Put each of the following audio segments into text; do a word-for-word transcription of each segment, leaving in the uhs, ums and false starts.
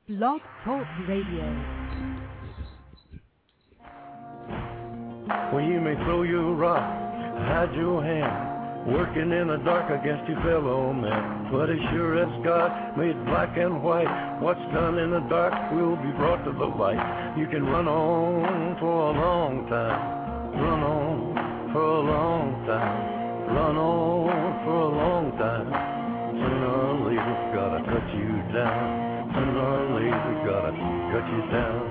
Blog Talk Radio. Well, you may throw your rock, hide your hand, working in the dark against your fellow man. But as sure as God made black and white, what's done in the dark will be brought to the light. You can run on for a long time, run on for a long time, run on for a long time. Sooner or later, gotta cut you down. Sooner or later, gotta cut you down.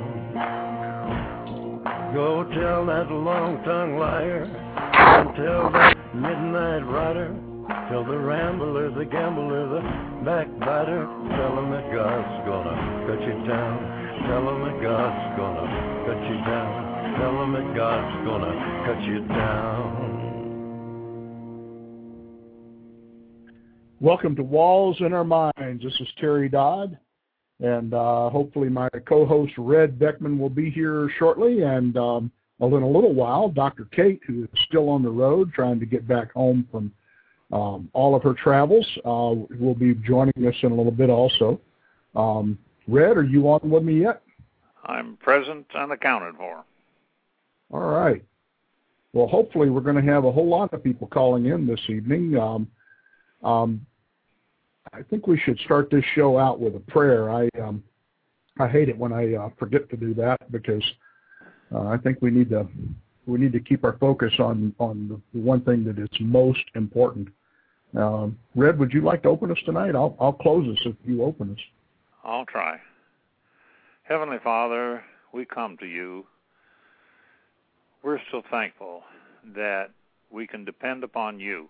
Go tell that long-tongued liar, and tell that midnight rider, tell the rambler, the gambler, the backbiter, tell him that God's gonna cut you down. Tell him that God's gonna cut you down. Tell him that God's gonna cut you down. Welcome to Walls in Our Minds. This is Terry Dodd, and uh, hopefully my co-host Red Beckman will be here shortly, and um, in a little while, Doctor Kate, who is still on the road trying to get back home from um, all of her travels, uh, will be joining us in a little bit also. Um, Red, are you on with me yet? I'm present and accounted for. All right. Well, hopefully we're going to have a whole lot of people calling in this evening. Um, um, I think we should start this show out with a prayer. I um, I hate it when I uh, forget to do that because uh, I think we need to we need to keep our focus on on the one thing that is most important. Um, Red, would you like to open us tonight? I'll I'll close us if you open us. I'll try. Heavenly Father, we come to you. We're so thankful that we can depend upon you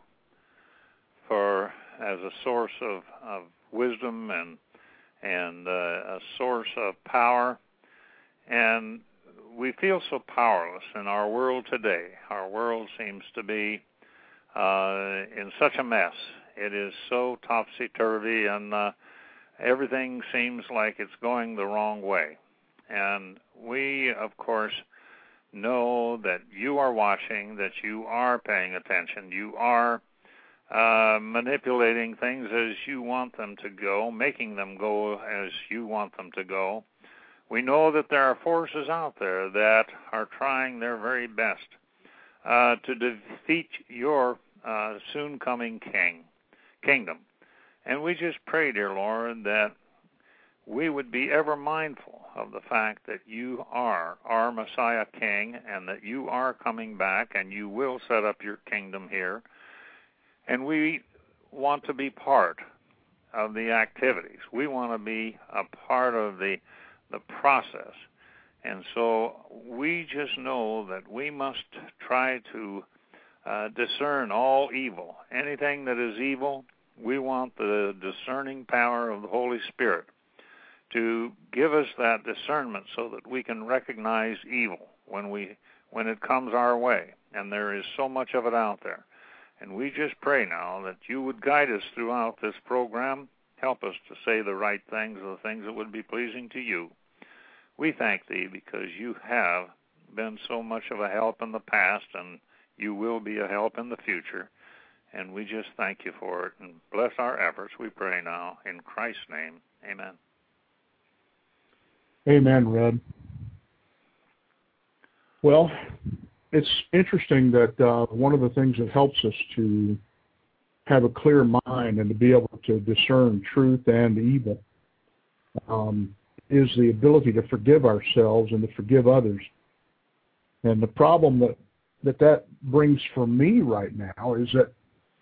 for as a source of, of wisdom and and uh, a source of power. And we feel so powerless in our world today. Our world seems to be uh, in such a mess. It is so topsy-turvy, and uh, everything seems like it's going the wrong way. And we, of course, know that you are watching, that you are paying attention, you are Uh, manipulating things as you want them to go, making them go as you want them to go. We know that there are forces out there that are trying their very best uh, to defeat your uh, soon-coming king, kingdom. And we just pray, dear Lord, that we would be ever mindful of the fact that you are our Messiah King and that you are coming back and you will set up your kingdom here. And we want to be part of the activities. We want to be a part of the the process. And so we just know that we must try to uh, discern all evil. Anything that is evil, we want the discerning power of the Holy Spirit to give us that discernment so that we can recognize evil when we when it comes our way. And there is so much of it out there. And we just pray now that you would guide us throughout this program, help us to say the right things, the things that would be pleasing to you. We thank thee because you have been so much of a help in the past, and you will be a help in the future. And we just thank you for it. And bless our efforts, we pray now. In Christ's name, amen. Amen, Red. Well, it's interesting that uh, one of the things that helps us to have a clear mind and to be able to discern truth and evil um, is the ability to forgive ourselves and to forgive others. And the problem that that, that brings for me right now is that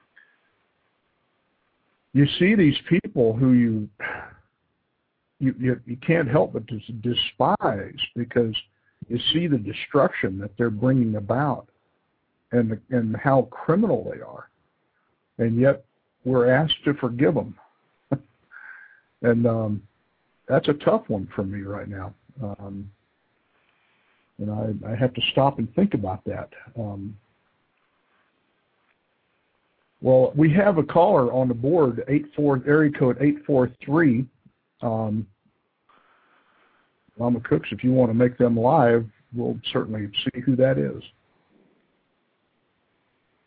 you see these people who you you, you, you can't help but to despise because you see the destruction that they're bringing about and the, and how criminal they are. And yet we're asked to forgive them. and um, that's a tough one for me right now. Um, and I, I have to stop and think about that. Um, well, we have a caller on the board, eight four, area code eight four three. Um, Mama Cooks, if you want to make them live, we'll certainly see who that is.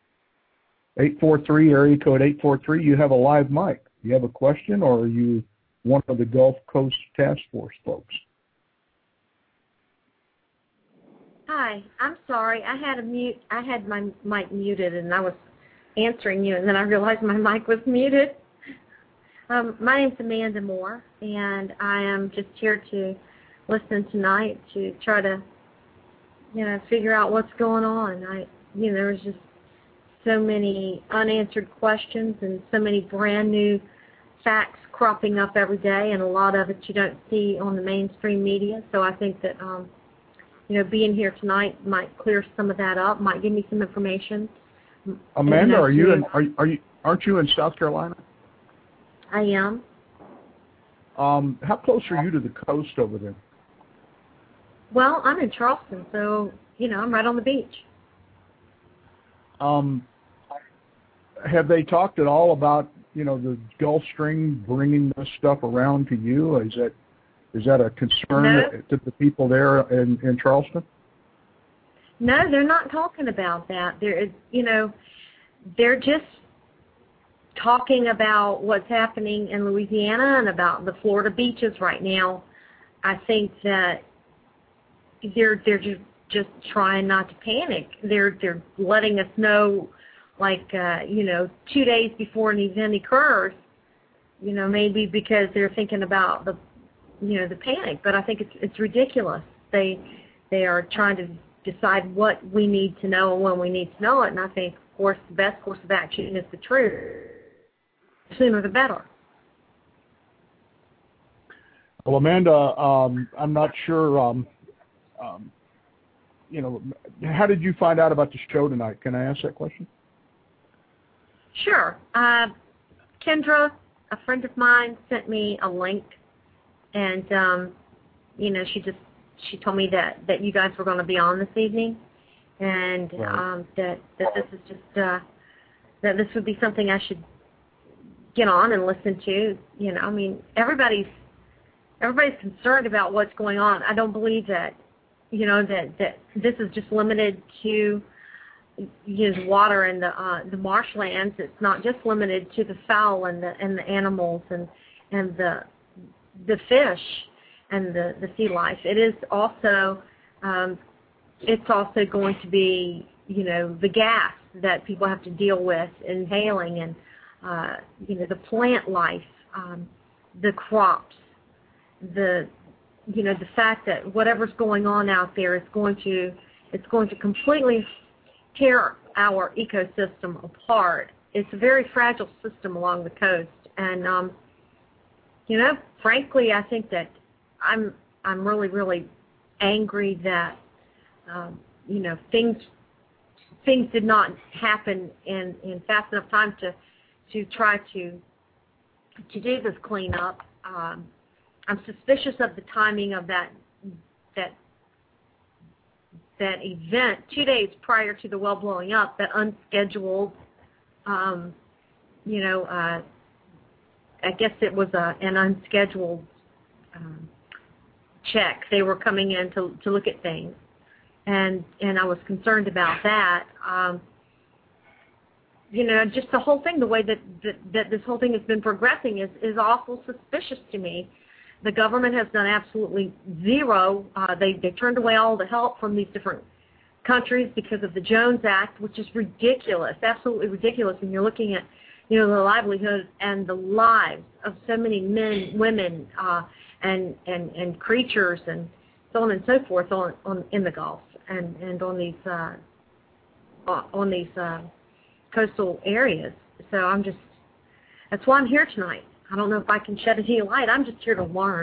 eight four three, area code eight four three, you have a live mic. Do you have a question, or are you one of the Gulf Coast Task Force folks. Hi, I'm sorry. I had a mute. I had my mic muted, and I was answering you, and then I realized my mic was muted. Um, my name's Amanda Moore, and I am just here to listen tonight to try to, you know, figure out what's going on. I, you know, there's just so many unanswered questions and so many brand new facts cropping up every day, and a lot of it you don't see on the mainstream media. So I think that, um, you know, being here tonight might clear some of that up, might give me some information. Amanda, are you in, are, are you aren't you in South Carolina? I am. Um, how close are you to the coast over there? Well, I'm in Charleston, so, you know, I'm right on the beach. Um, have they talked at all about, you know, the Gulf Stream bringing this stuff around to you? Is that is that a concern No. to the people there in, in Charleston? No, they're not talking about that. They're, you know, they're just talking about what's happening in Louisiana and about the Florida beaches right now. I think that they're they're just, just trying not to panic. They're they're letting us know, like uh, you know, two days before an event occurs. You know, maybe because they're thinking about the, you know, the panic. But I think it's it's ridiculous. They they are trying to decide what we need to know and when we need to know it. And I think, of course, the best course of action is the truth. The sooner the better. Well, Amanda, um, I'm not sure, um, um, you know, how did you find out about the show tonight? Can I ask that question? Sure. Uh, Kendra, a friend of mine, sent me a link, and, um, you know, she just, she told me that, that you guys were going to be on this evening, and right. um, that, that this is just, uh, that this would be something I should get on and listen to. You know, I mean, everybody's everybody's concerned about what's going on. I don't believe that, you know, that, that this is just limited to use water in the uh, the marshlands. It's not just limited to the fowl and the and the animals and and the the fish and the, the sea life. It is also um, it's also going to be, you know, the gas that people have to deal with, inhaling, and Uh, you know, the plant life, um, the crops, the, you know, the fact that whatever's going on out there is going to, it's going to completely tear our ecosystem apart. It's a very fragile system along the coast, and um, you know, frankly, I think that I'm, I'm really, really angry that, um, you know, things, things did not happen in, in fast enough time to. to try to to do this cleanup. Um, I'm suspicious of the timing of that that that event two days prior to the well blowing up, that unscheduled, um, you know, uh, I guess it was a, an unscheduled um, check. They were coming in to, to look at things, and, and I was concerned about that. Um, You know, just the whole thing, the way that, that, that this whole thing has been progressing is, is awful suspicious to me. The government has done absolutely zero. Uh, they, they turned away all the help from these different countries because of the Jones Act, which is ridiculous, absolutely ridiculous when you're looking at, you know, the livelihood and the lives of so many men, women, uh, and, and, and creatures and so on and so forth on, on in the Gulf and, and on these, uh, on these, uh, coastal areas. So I'm just, that's why I'm here tonight. I don't know if I can shed any light. I'm just here to learn.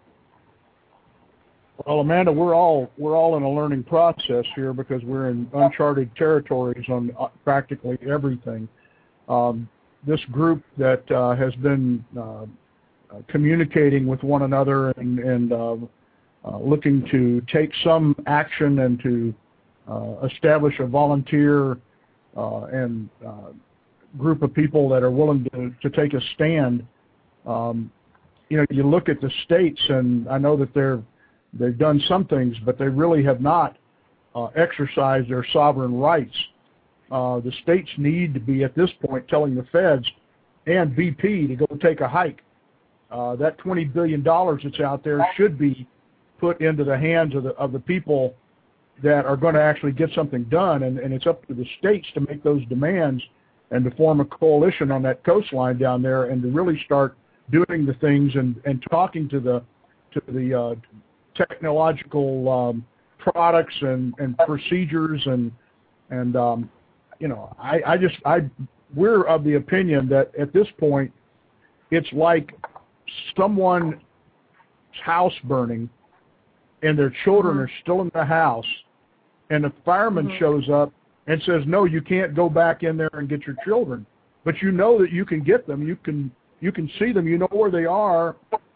Well, Amanda, we're all we're all in a learning process here because we're in uncharted territories on practically everything. Um, this group that uh, has been uh, communicating with one another and, and uh, uh, looking to take some action and to uh, establish a volunteer Uh, and uh, group of people that are willing to, to take a stand. Um, you know, you look at the states, and I know that they're they've done some things, but they really have not uh, exercised their sovereign rights. Uh, the states need to be at this point telling the feds and B P to go take a hike Uh, that twenty billion dollars that's out there should be put into the hands of the of the people that are going to actually get something done, and, and it's up to the states to make those demands and to form a coalition on that coastline down there and to really start doing the things and, and talking to the to the uh, technological um, products and, and procedures and and um, you know I, I just I we're of the opinion that at this point it's like someone's house burning and their children mm-hmm. are still in the house, and the fireman mm-hmm. shows up and says, no, you can't go back in there and get your children. But you know that you can get them. You can you can see them. You know where they are,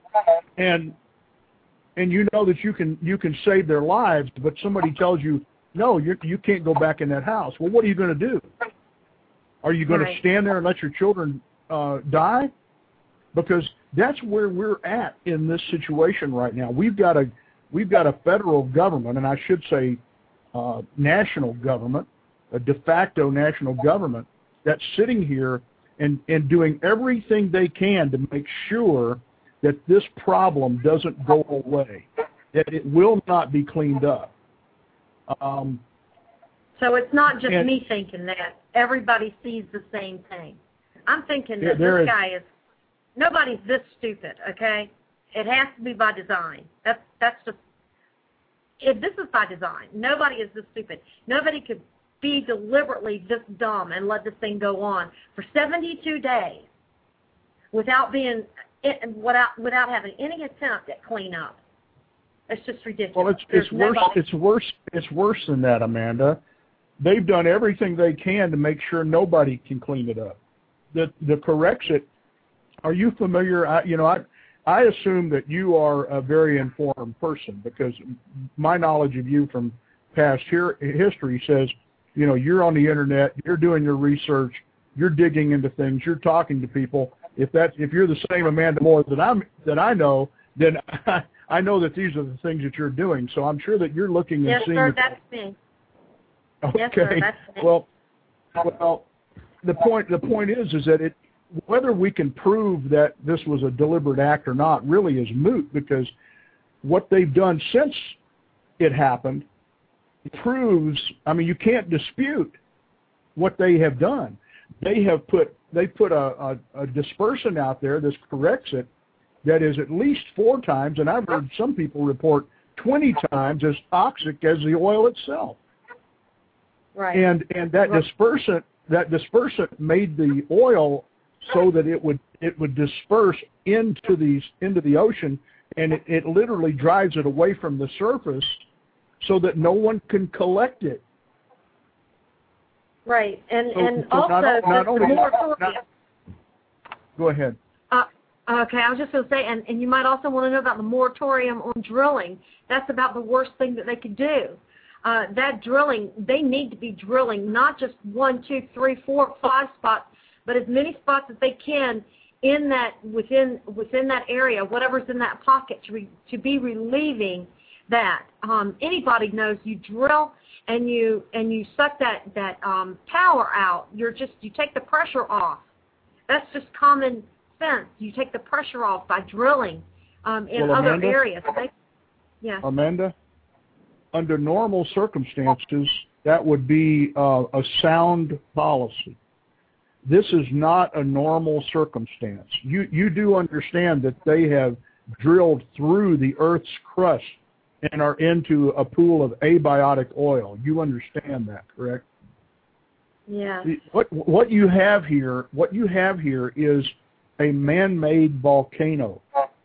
and and you know that you can you can save their lives. But somebody tells you, no, you you can't go back in that house. Well, what are you going to do? Are you going right. to stand there and let your children uh, die? Because that's where we're at in this situation right now. We've got a we've got a federal government, and I should say uh, national government, a de facto national government that's sitting here and, and doing everything they can to make sure that this problem doesn't go away, that it will not be cleaned up. Um, so it's not just and, me thinking that. Everybody sees the same thing. I'm thinking that there this is, guy is, nobody's this stupid, okay? It has to be by design. That's, that's just, if this is by design, nobody is this stupid. Nobody could be deliberately this dumb and let this thing go on for seventy-two days without being, without without having any attempt at cleanup. It's just ridiculous. Well, it's it's There's worse. nobody. It's worse. It's worse than that, Amanda. They've done everything they can to make sure nobody can clean it up. The the Corexit. Are you familiar? I, you know, I I assume that you are a very informed person because my knowledge of you from past here, history says, you know, you're on the internet, you're doing your research, you're digging into things, you're talking to people. If that if you're the same Amanda Moore that I'm that I know, then I, I know that these are the things that you're doing. So I'm sure that you're looking and yes, seeing. Yes, sir, that's me. Okay. Yes, sir, that's me. Well, well, the point the point is is that it whether we can prove that this was a deliberate act or not really is moot, because what they've done since it happened proves, I mean, you can't dispute what they have done. They have put they put a, a, a dispersant out there, this Corexit, that is at least four times, and I've heard some people report twenty times as toxic as the oil itself. Right. And and that right. dispersant that dispersant made the oil so that it would it would disperse into these into the ocean, and it, it literally drives it away from the surface so that no one can collect it. Right, and so, and so also not, not the only, moratorium. Not, go ahead. Uh, okay, I was just going to say, and, and you might also want to know about the moratorium on drilling. That's about the worst thing that they could do. Uh, that drilling, they need to be drilling not just one, two, three, four, five spots, but as many spots as they can in that within within that area, whatever's in that pocket, to re, to be relieving that. Um, anybody knows you drill and you and you suck that that um, power out. You're just you take the pressure off. That's just common sense. You take the pressure off by drilling um, in well, other Amanda, areas. They, yeah. Amanda, under normal circumstances, that would be uh, a sound policy. This is not a normal circumstance. You you do understand that they have drilled through the Earth's crust and are into a pool of abiotic oil. You understand that, correct? Yeah. What what you have here, what you have here is a man-made volcano.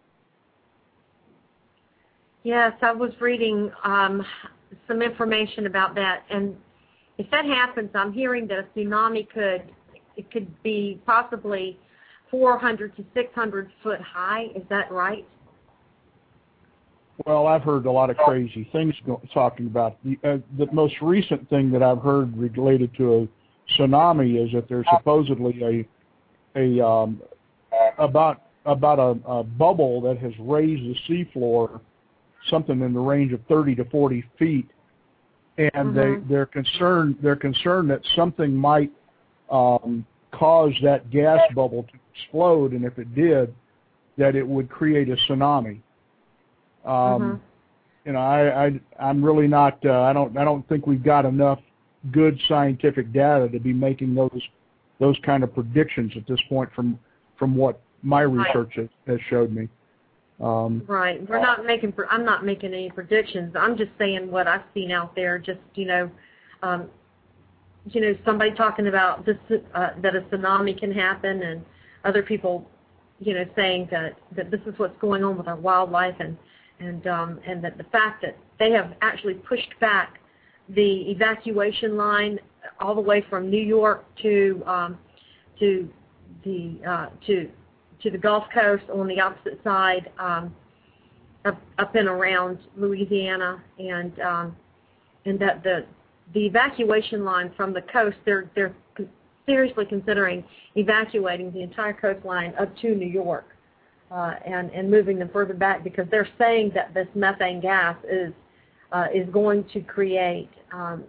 Yes, I was reading um, some information about that, and if that happens, I'm hearing that a tsunami could it could be possibly four hundred to six hundred foot high. Is that right? Well, I've heard a lot of crazy things go, talking about the uh, the most recent thing that I've heard related to a tsunami is that there's supposedly a a um, about about a, a bubble that has raised the seafloor something in the range of thirty to forty feet, and mm-hmm. they they're concerned they're concerned that something might um, cause that gas bubble to explode, and if it did, that it would create a tsunami. Um, mm-hmm. You know, I, I I'm really not. Uh, I don't I don't think we've got enough good scientific data to be making those those kind of predictions at this point from from what my research has, has showed me. Um, right. We're not making. I'm not making any predictions. I'm just saying what I've seen out there. Just you know, um, you know, somebody talking about this uh, that a tsunami can happen, and other people, you know, saying that that this is what's going on with our wildlife, and and um, and that the fact that they have actually pushed back the evacuation line all the way from New York to um, to the uh, to to the Gulf Coast on the opposite side, um, up, up and around Louisiana, and um, and that the the evacuation line from the coast, they're they're seriously considering evacuating the entire coastline up to New York, uh, and and moving them further back, because they're saying that this methane gas is uh, is going to create um,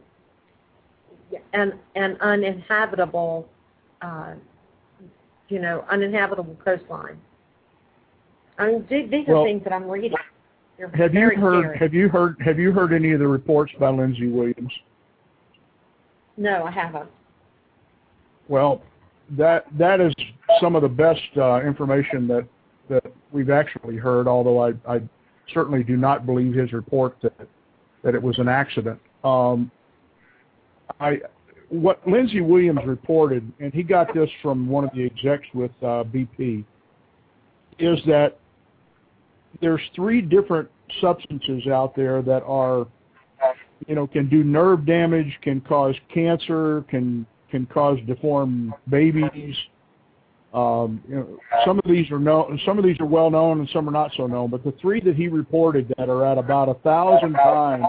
an an uninhabitable uh, you know, uninhabitable coastline. I mean, these are well, things that I'm reading. They're have very you heard? scary. Have you heard? Have you heard any of the reports by Lindsey Williams? No, I haven't. Well, that that is some of the best uh, information that that we've actually heard. Although I, I certainly do not believe his report that that it was an accident. Um, I. What Lindsey Williams reported, and he got this from one of the execs with uh, B P, is that there's three different substances out there that are, you know, can do nerve damage, can cause cancer, can can cause deformed babies. Um, you know, some of these are known, some of these are well known, and some are not so known. But the three that he reported that are at about a thousand times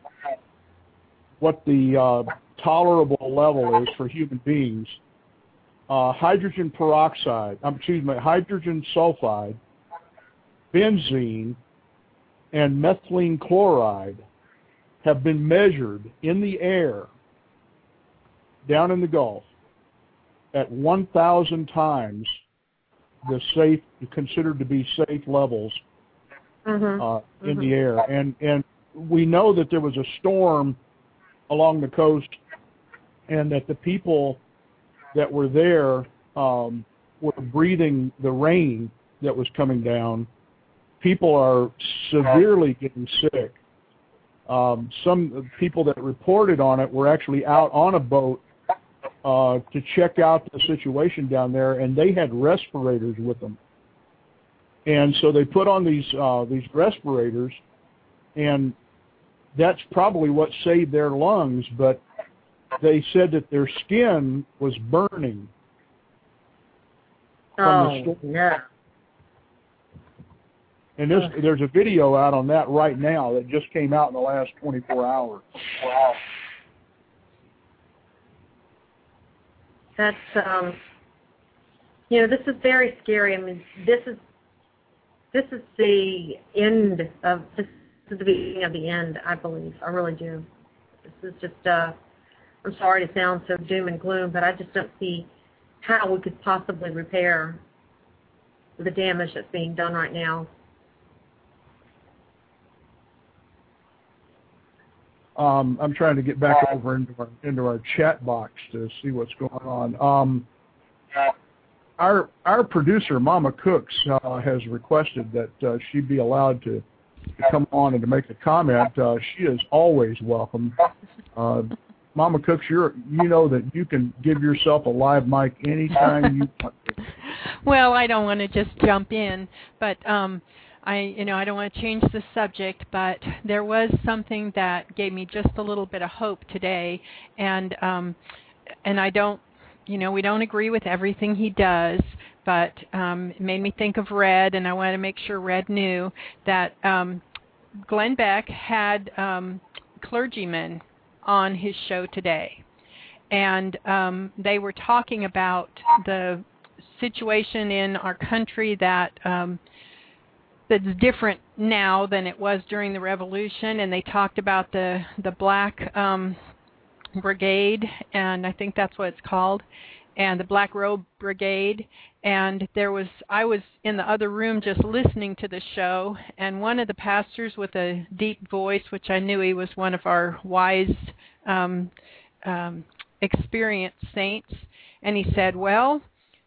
what the uh, tolerable level is for human beings, uh, hydrogen peroxide, um, excuse me, hydrogen sulfide, benzene, and methylene chloride have been measured in the air down in the Gulf at one thousand times the safe, considered to be safe levels mm-hmm. uh, in mm-hmm. the air. And, and we know that there was a storm along the coast, and that the people that were there um, were breathing the rain that was coming down. People are severely getting sick. Um, some people that reported on it were actually out on a boat uh, to check out the situation down there, and they had respirators with them. And so they put on these uh, these respirators, and that's probably what saved their lungs, but they said that their skin was burning from oh, the storm. Yeah. And this, there's a video out on that right now that just came out in the last twenty-four hours. Wow. That's, um, you know, this is very scary. I mean, this is, this is the end of, this is the beginning of the end, I believe. I really do. This is just, uh, I'm sorry to sound so doom and gloom, but I just don't see how we could possibly repair the damage that's being done right now. Um, I'm trying to get back over into our, into our chat box to see what's going on. Um, our our producer, Mama Cooks, uh, has requested that uh, she be allowed to, to come on and to make a comment. Uh, she is always welcome. Uh, Mama Cooks, you're, you know that you can give yourself a live mic anytime you want to. Well, I don't want to just jump in, but um, I, you know, I don't want to change the subject, but there was something that gave me just a little bit of hope today, and um, and I don't, you know, we don't agree with everything he does, but um, it made me think of Red, and I wanted to make sure Red knew that um, Glenn Beck had um, clergymen on his show today, and um, they were talking about the situation in our country that um, that's different now than it was during the Revolution, and they talked about the the Black um, Brigade, and I think that's what it's called, and the Black Robe Brigade, and there was I was in the other room just listening to the show, and one of the pastors with a deep voice, which I knew he was one of our wise, um, um, experienced saints, and he said, well,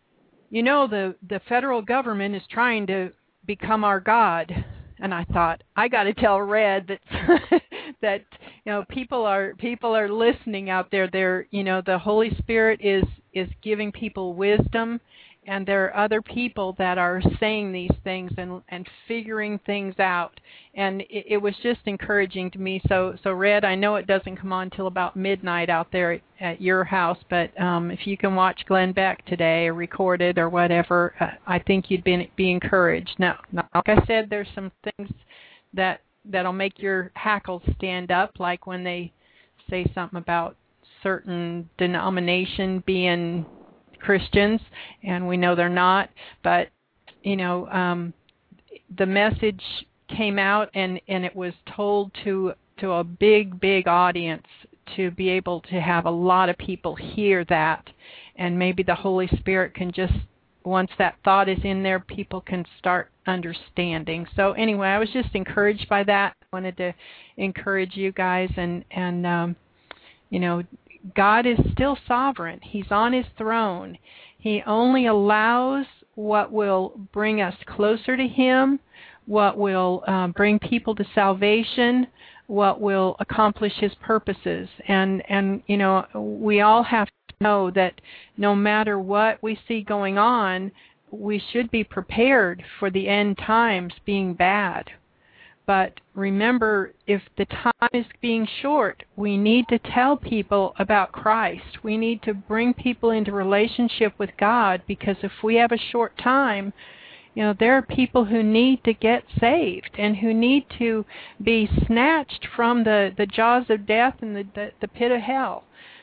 you know, the, the federal government is trying to become our God. And I thought, I got to tell Red that that you know people are people are listening out there. They're you know the Holy Spirit is is giving people wisdom, and there are other people that are saying these things and and figuring things out. And it, it was just encouraging to me. So so Red, I know it doesn't come on till about midnight out there at, at your house, but um, if you can watch Glenn Beck today or record it or whatever, uh, I think you'd be be encouraged. Now, now, like I said, there's some things that that'll make your hackles stand up, like when they say something about certain denomination being Christians, and we know they're not. But you know, um, the message came out, and, and it was told to to a big, big audience to be able to have a lot of people hear that, and maybe the Holy Spirit can just, once that thought is in there, people can start understanding. So anyway, I was just encouraged by that. I wanted to encourage you guys, and and um, you know, God is still sovereign. He's on his throne. He only allows what will bring us closer to him, what will um, bring people to salvation, what will accomplish his purposes. And, and, you know, we all have to know that no matter what we see going on, we should be prepared for the end times being bad. But remember, if the time is being short, we need to tell people about Christ. We need to bring people into relationship with God, because if we have a short time, you know, there are people who need to get saved and who need to be snatched from the, the jaws of death and the, the, the pit of hell.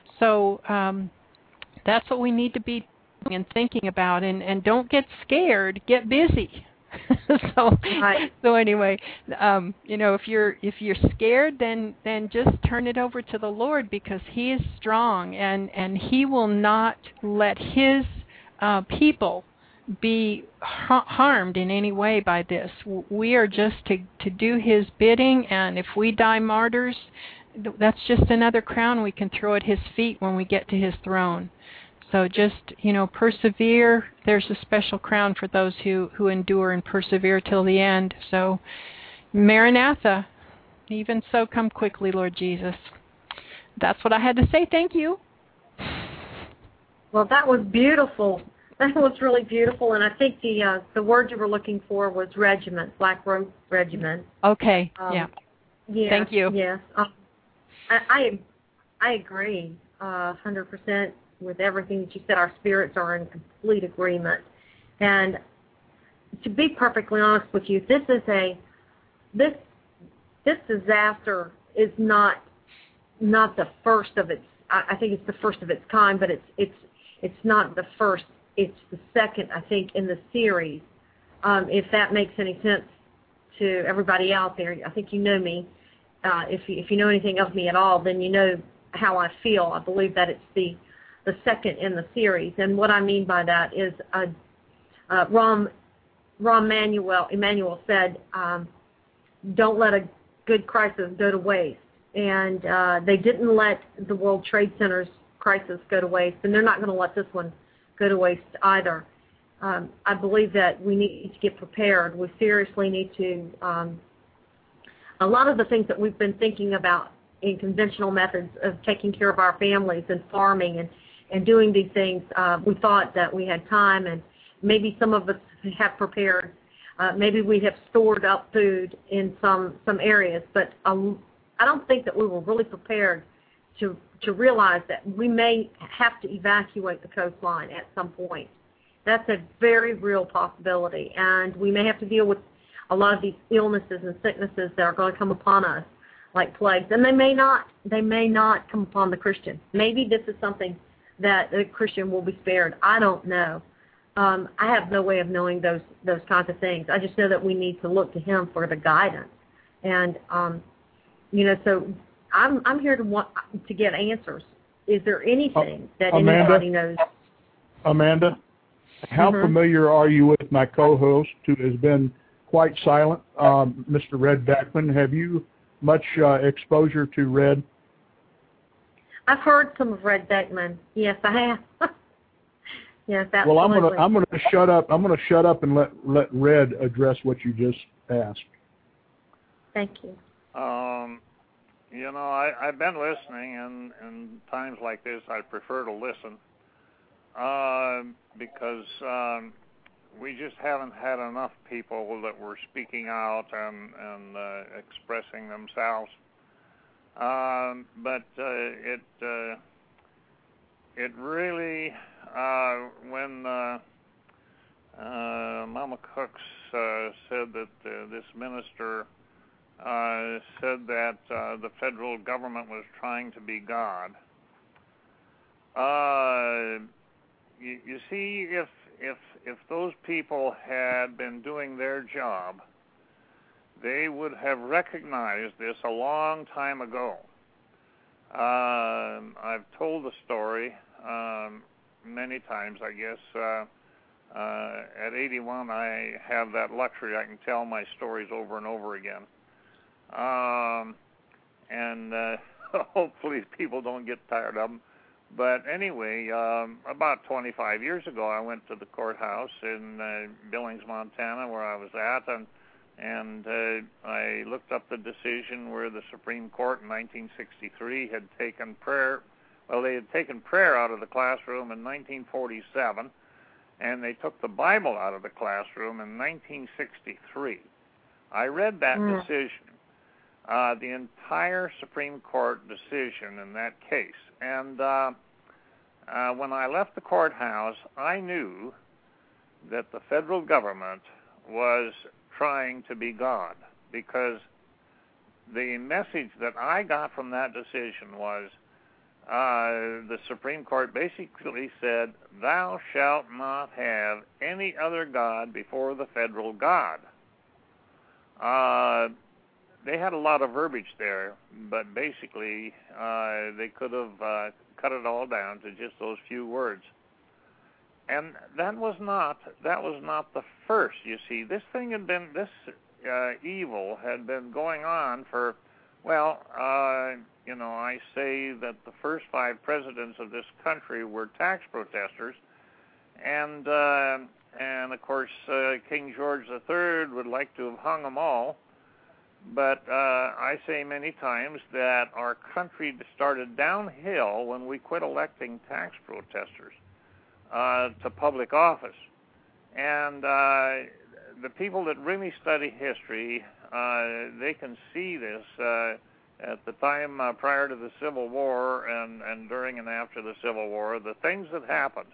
So um, that's what we need to be doing and thinking about. And, and don't get scared. Get busy. so right. so anyway, um, you know, if you're if you're scared, then then just turn it over to the Lord, because he is strong, and, and he will not let his uh, people be ha- harmed in any way by this. We are just to, to do his bidding, and if we die martyrs, that's just another crown we can throw at his feet when we get to his throne. So just, you know, persevere. There's a special crown for those who, who endure and persevere till the end. So, Maranatha, even so, come quickly, Lord Jesus. That's what I had to say. Thank you. Well, that was beautiful. That was really beautiful, and I think the uh, the word you were looking for was regiment, Black Rose Regiment. Okay. Um, yeah. yeah. Thank you. Yes. Um, I, I I agree, uh, one hundred percent. With everything that you said. Our spirits are in complete agreement. And to be perfectly honest with you, this is a this this disaster is not not the first of its. I, I think it's the first of its kind, but it's it's it's not the first. It's the second, I think, in the series. Um, if that makes any sense to everybody out there, I think you know me. Uh, if you, if you know anything of me at all, then you know how I feel. I believe that it's the the second in the series. And what I mean by that is uh, uh, Rahm, Rahm Emanuel, Emanuel said, um, don't let a good crisis go to waste. And uh, they didn't let the World Trade Center's crisis go to waste, and they're not going to let this one go to waste either. Um, I believe that we need to get prepared. We seriously need to, um, a lot of the things that we've been thinking about in conventional methods of taking care of our families and farming and and doing these things, uh, we thought that we had time, and maybe some of us have prepared. Uh, maybe we have stored up food in some, some areas, but um, I don't think that we were really prepared to to realize that we may have to evacuate the coastline at some point. That's a very real possibility, and we may have to deal with a lot of these illnesses and sicknesses that are going to come upon us, like plagues, and they may not. They may not come upon the Christian. Maybe this is something that the Christian will be spared. I don't know. Um, I have no way of knowing those those kinds of things. I just know that we need to look to him for the guidance. And, um, you know, so I'm I'm here to want to get answers. Is there anything that Amanda, anybody knows? Amanda, how Mhm. familiar are you with my co-host, who has been quite silent, um, Mister Red Beckman? Have you much uh, exposure to Red? I've heard some of Red Beckman. Yes, I have. Yes, absolutely. Well, I'm gonna I'm gonna shut up. I'm gonna shut up and let let Red address what you just asked. Thank you. Um, you know, I, I've been listening, and in times like this, I prefer to listen uh, because um, we just haven't had enough people that were speaking out and, and uh, expressing themselves. Um, but uh, it uh, it really, uh, when uh, uh, Mama Cooks uh, said that uh, this minister uh, said that uh, the federal government was trying to be God. Uh, you, you see, if if if those people had been doing their job, they would have recognized this a long time ago. Um, I've told the story um, many times, I guess. Uh, uh, at eighty-one, I have that luxury. I can tell my stories over and over again. Um, and uh, hopefully people don't get tired of them. But anyway, um, about twenty-five years ago, I went to the courthouse in uh, Billings, Montana, where I was at, and and uh, I looked up the decision where the Supreme Court in nineteen sixty-three had taken prayer. Well, they had taken prayer out of the classroom in nineteen forty-seven, and they took the Bible out of the classroom in nineteen sixty-three. I read that mm. decision, uh, the entire Supreme Court decision in that case, and uh, uh, when I left the courthouse, I knew that the federal government was trying to be God, because the message that I got from that decision was uh, the Supreme Court basically said, "Thou shalt not have any other God before the federal God." Uh, they had a lot of verbiage there, but basically uh, they could have uh, cut it all down to just those few words. And that was not that was not the first. You see, this thing had been this uh, evil had been going on for, well, uh, you know, I say that the first five presidents of this country were tax protesters, and uh, and of course uh, King George the Third would like to have hung them all. But uh, I say many times that our country started downhill when we quit electing tax protesters Uh, to public office. And uh, the people that really study history, uh, they can see this uh, at the time uh, prior to the Civil War and, and during and after the Civil War, the things that happened,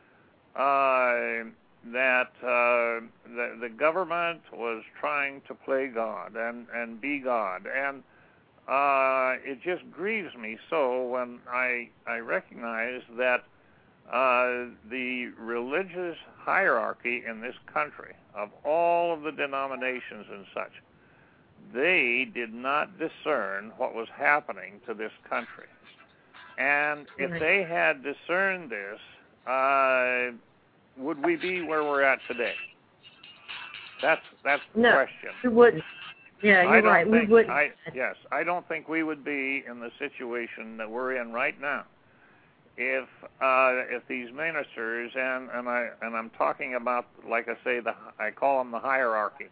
uh, that uh, the, the government was trying to play God and, and be God. And uh, it just grieves me so when I, I recognize that Uh, the religious hierarchy in this country, of all of the denominations and such, they did not discern what was happening to this country. And if they had discerned this, uh, would we be where we're at today? That's that's the no, question. We wouldn't. Yeah, you're I don't right. Think, we wouldn't. I, yes, I don't think we would be in the situation that we're in right now if uh, if these ministers, and, and I and I'm talking about, like I say, the I call them the hierarchy,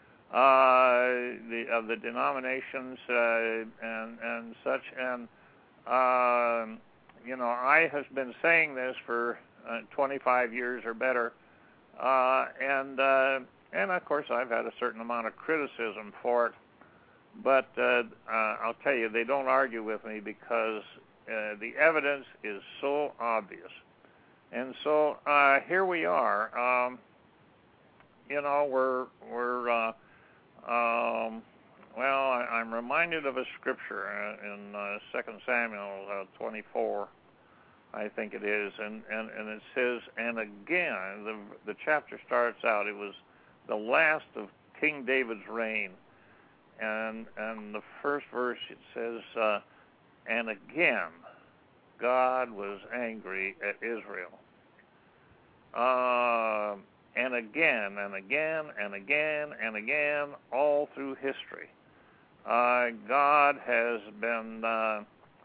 uh, the of the denominations uh, and and such, and uh, you know, I have been saying this for uh, twenty-five years or better, uh, and uh, and of course I've had a certain amount of criticism for it, but uh, uh, I'll tell you, they don't argue with me because Uh, the evidence is so obvious. And so uh, here we are. Um, you know, we're, we're uh, um, well, I, I'm reminded of a scripture in uh, Second Samuel uh, twenty-four, I think it is, and, and, and it says, and again, the, the chapter starts out, it was the last of King David's reign. And, and the first verse, it says, uh, and again, God was angry at Israel. uh, and again and again and again and again all through history. Uh, God has been, uh,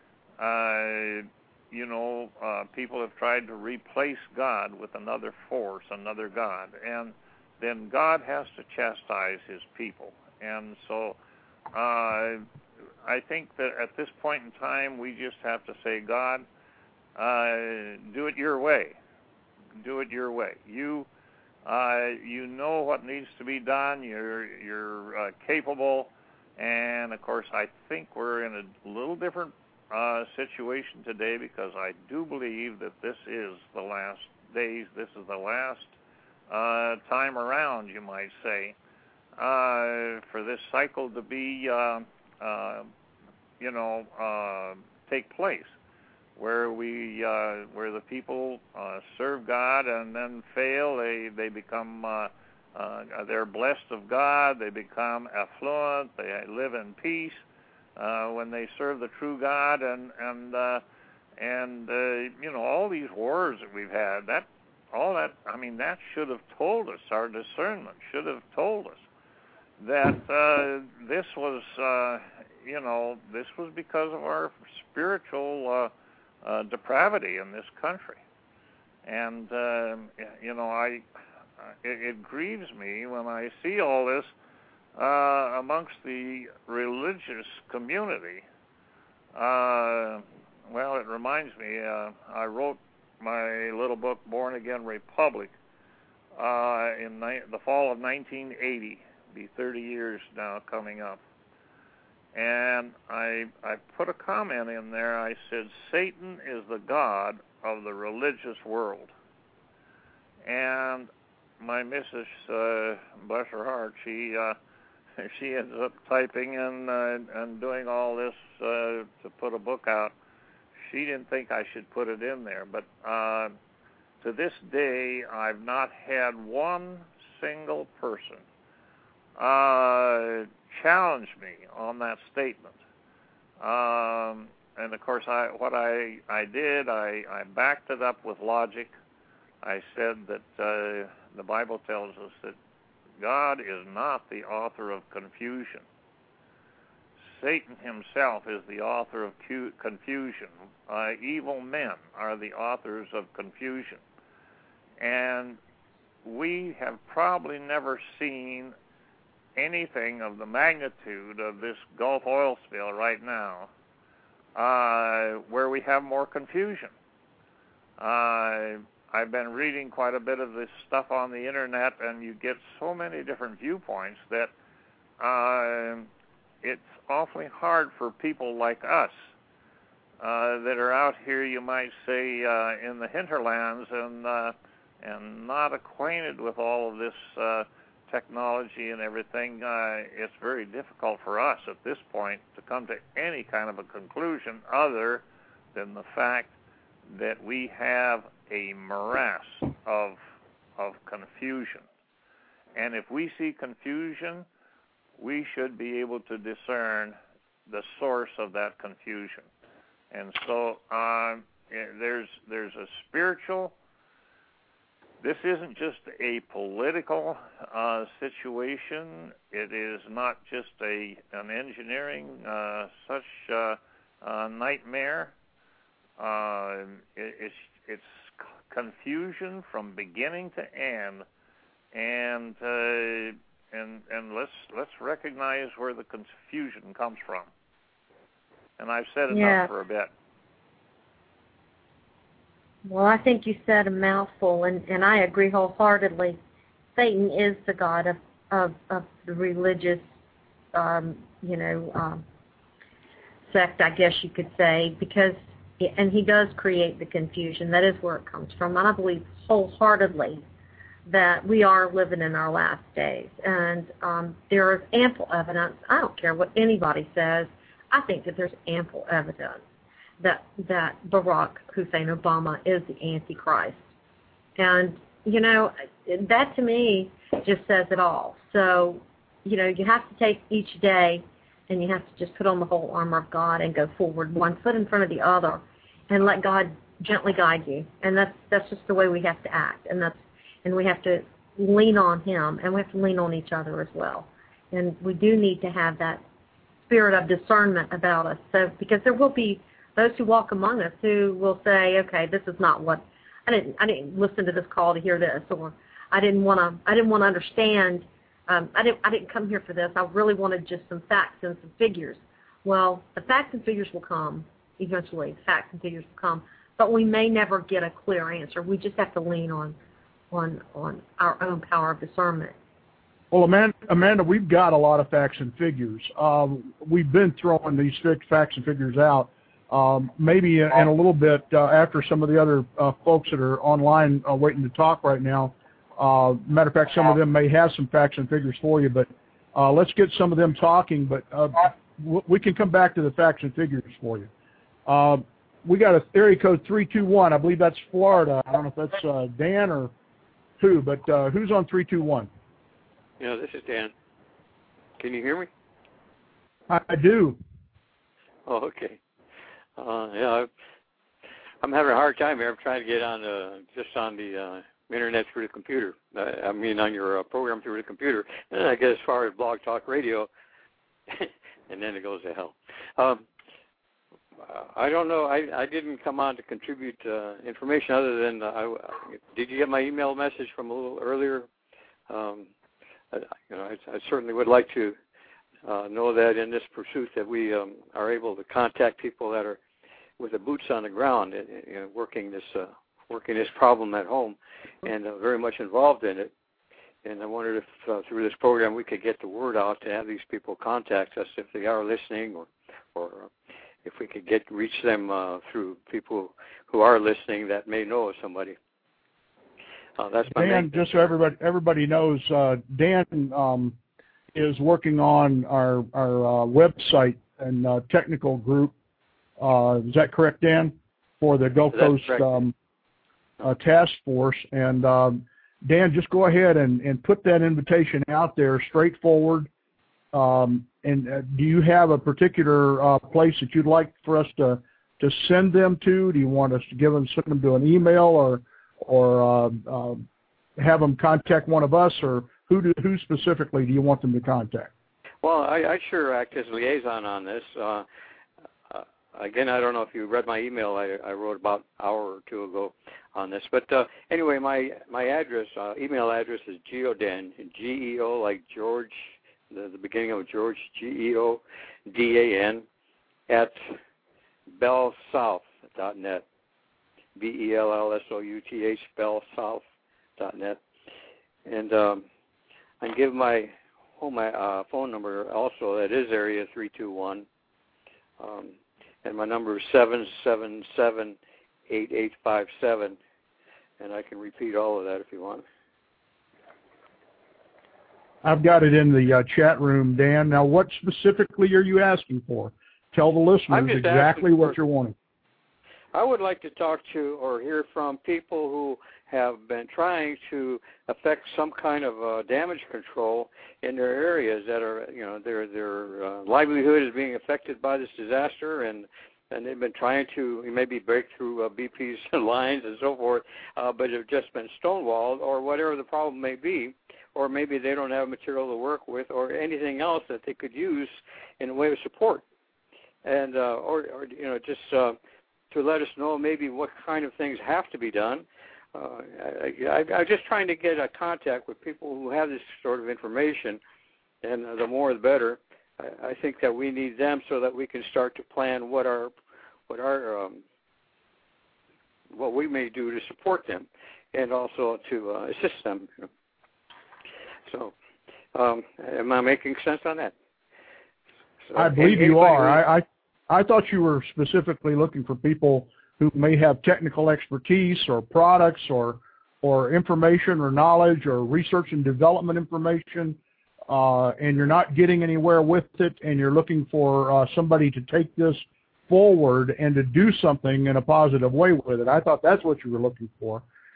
uh, you know, uh, people have tried to replace God with another force, another God, and then God has to chastise his people. And so uh, I think that at this point in time, we just have to say, God, uh, do it your way. Do it your way. You uh, you know what needs to be done. You're, you're uh, capable. And, of course, I think we're in a little different uh, situation today because I do believe that this is the last days. This is the last uh, time around, you might say, uh, for this cycle to be, uh, uh, you know, uh, take place, where we, uh, where the people uh, serve God and then fail. They they become uh, Uh, they're blessed of God. They become affluent. They live in peace uh, when they serve the true God, and and uh, and uh, you know, all these wars that we've had. That all that I mean, that should have told us. Our discernment should have told us that uh, this was uh, you know this was because of our spiritual uh, uh, depravity in this country, and uh, you know I. It, it grieves me when I see all this uh, amongst the religious community. Uh, well, it reminds me, uh, I wrote my little book, Born Again Republic, uh, in ni- the fall of nineteen eighty. It'll be thirty years now coming up. And I, I put a comment in there. I said, Satan is the god of the religious world. And my missus, uh, bless her heart, she uh, she ends up typing and uh, and doing all this uh, to put a book out. She didn't think I should put it in there, but uh, to this day, I've not had one single person uh, challenge me on that statement. Um, and of course, I what I I did, I, I backed it up with logic. I said that uh, the Bible tells us that God is not the author of confusion. Satan himself is the author of confusion. Uh, evil men are the authors of confusion. And we have probably never seen anything of the magnitude of this Gulf oil spill right now uh, where we have more confusion. Uh, I've been reading quite a bit of this stuff on the internet, and you get so many different viewpoints that uh, it's awfully hard for people like us uh, that are out here, you might say, uh, in the hinterlands and uh, and not acquainted with all of this uh, technology and everything. Uh, it's very difficult for us at this point to come to any kind of a conclusion other than the fact that we have a morass of of confusion. And if we see confusion, we should be able to discern the source of that confusion. And so uh, there's there's a spiritual, this isn't just a political uh, situation. It is not just a an engineering uh, such uh, uh, nightmare. Uh, it, it's it's confusion from beginning to end, and uh, and and let's let's recognize where the confusion comes from. And I've said enough yeah. for a bit. Well, I think you said a mouthful, and, and I agree wholeheartedly. Satan is the god of of, of the religious, um, you know, um, sect, I guess you could say, because. And he does create the confusion. That is where it comes from. And I believe wholeheartedly that we are living in our last days. And um, there is ample evidence. I don't care what anybody says. I think that there's ample evidence that that Barack Hussein Obama is the Antichrist. And, you know, that to me just says it all. So, you know, you have to take each day and you have to just put on the whole armor of God and go forward, one foot in front of the other, and let God gently guide you, and that's that's just the way we have to act, and that's and we have to lean on him, and we have to lean on each other as well, and we do need to have that spirit of discernment about us. So because there will be those who walk among us who will say, okay, this is not what I didn't I didn't listen to this call to hear this, or I didn't want to I didn't want to understand. Um, I didn't I didn't come here for this. I really wanted just some facts and some figures. Well, the facts and figures will come eventually. The facts and figures will come, but we may never get a clear answer. We just have to lean on on on our own power of discernment. Well, Amanda, Amanda, we've got a lot of facts and figures. Um, we've been throwing these facts and figures out. Um, maybe in a little bit uh, after some of the other uh, folks that are online uh, waiting to talk right now. Uh, matter of fact, some of them may have some facts and figures for you, but uh, let's get some of them talking. But uh, w- we can come back to the facts and figures for you. Uh, we got a area code three two one. I believe that's Florida. I don't know if that's uh, Dan or who, but uh, who's on three two one? Yeah, this is Dan. Can you hear me? I, I do. Oh, okay. Uh, yeah, I, I'm having a hard time here. I'm trying to get on the, just on the uh, internet through the computer. Uh, I mean, on your uh, program through the computer. And I get as far as Blog Talk Radio, and then it goes to hell. Um, I don't know. I, I didn't come on to contribute uh, information other than, uh, I, did you get my email message from a little earlier? Um, I, you know, I, I certainly would like to uh, know that in this pursuit that we um, are able to contact people that are with the boots on the ground, you know, working this uh, working this problem at home, and uh, very much involved in it. And I wondered if uh, through this program we could get the word out to have these people contact us if they are listening, or or uh, if we could get reach them uh, through people who are listening that may know of somebody. Uh, that's my Dan, main just so everybody everybody knows, uh, Dan um, is working on our our uh, website and uh, technical group. Uh, is that correct, Dan? For the Gulf Coast um, uh, Task Force. And um, Dan, just go ahead and, and put that invitation out there, straightforward. Um, and uh, do you have a particular uh, place that you'd like for us to, to send them to? Do you want us to give them send them to an email, or or uh, uh, have them contact one of us, or who do, who specifically do you want them to contact? Well, I, I sure act as liaison on this. Uh, uh, again, I don't know if you read my email I, I wrote about an hour or two ago on this. But uh, anyway, my my address, uh, email address is Geodan, G E O like George, the, the beginning of George, G E O D A N, at bell south dot net, B E L L S O U T H, bell south dot net. And um, I can give my home uh, phone number also. That is area three two one. Um, and my number is seven seven seven, eight eight five seven. And I can repeat all of that if you want. I've got it in the uh, chat room, Dan. Now, what specifically are you asking for? Tell the listeners exactly what you're wanting. I would like to talk to or hear from people who have been trying to affect some kind of uh, damage control in their areas that are, you know, their their uh, livelihood is being affected by this disaster, and and they've been trying to maybe break through uh, B P's lines and so forth, uh, but have just been stonewalled, or whatever the problem may be, or maybe they don't have material to work with, or anything else that they could use in a way of support, and uh, or, or you know just uh, to let us know maybe what kind of things have to be done. Uh, I, I, I'm just trying to get a contact with people who have this sort of information, and uh, the more the better. I, I think that we need them so that we can start to plan what our what our um, what we may do to support them, and also to uh, assist them. So, um, am I making sense on that? So, I believe you are. I, I I thought you were specifically looking for people who may have technical expertise or products or or information or knowledge or research and development information, uh, and you're not getting anywhere with it, and you're looking for uh, somebody to take this forward and to do something in a positive way with it. I thought that's what you were looking for.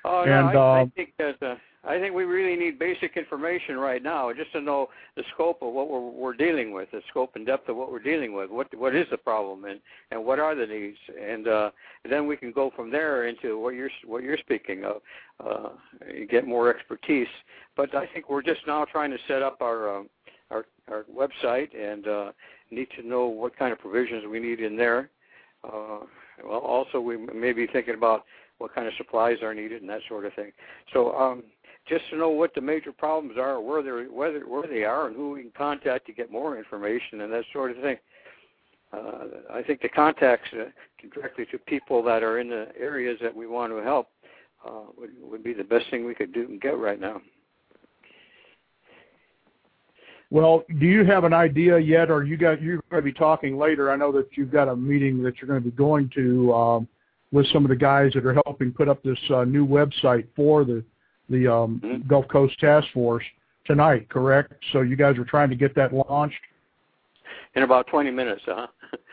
Oh, and, no, I, uh, I think that uh, I think we really need basic information right now, just to know the scope of what we're, we're dealing with, the scope and depth of what we're dealing with. What what is the problem, and, and what are the needs, and uh, then we can go from there into what you're what you're speaking of, uh, and get more expertise. But I think we're just now trying to set up our uh, our, our website and uh, need to know what kind of provisions we need in there. Uh, well, also we may be thinking about what kind of supplies are needed and that sort of thing. So um, just to know what the major problems are, where they whether where they are, and who we can contact to get more information and that sort of thing. Uh, I think the contacts uh, directly to people that are in the areas that we want to help uh, would, would be the best thing we could do and get right now. Well, do you have an idea yet, or you got you're going to be talking later? I know that you've got a meeting that you're going to be going to um, with some of the guys that are helping put up this uh, new website for the the um, mm-hmm. Gulf Coast Task Force tonight, correct? So you guys are trying to get that launched in about twenty minutes, huh?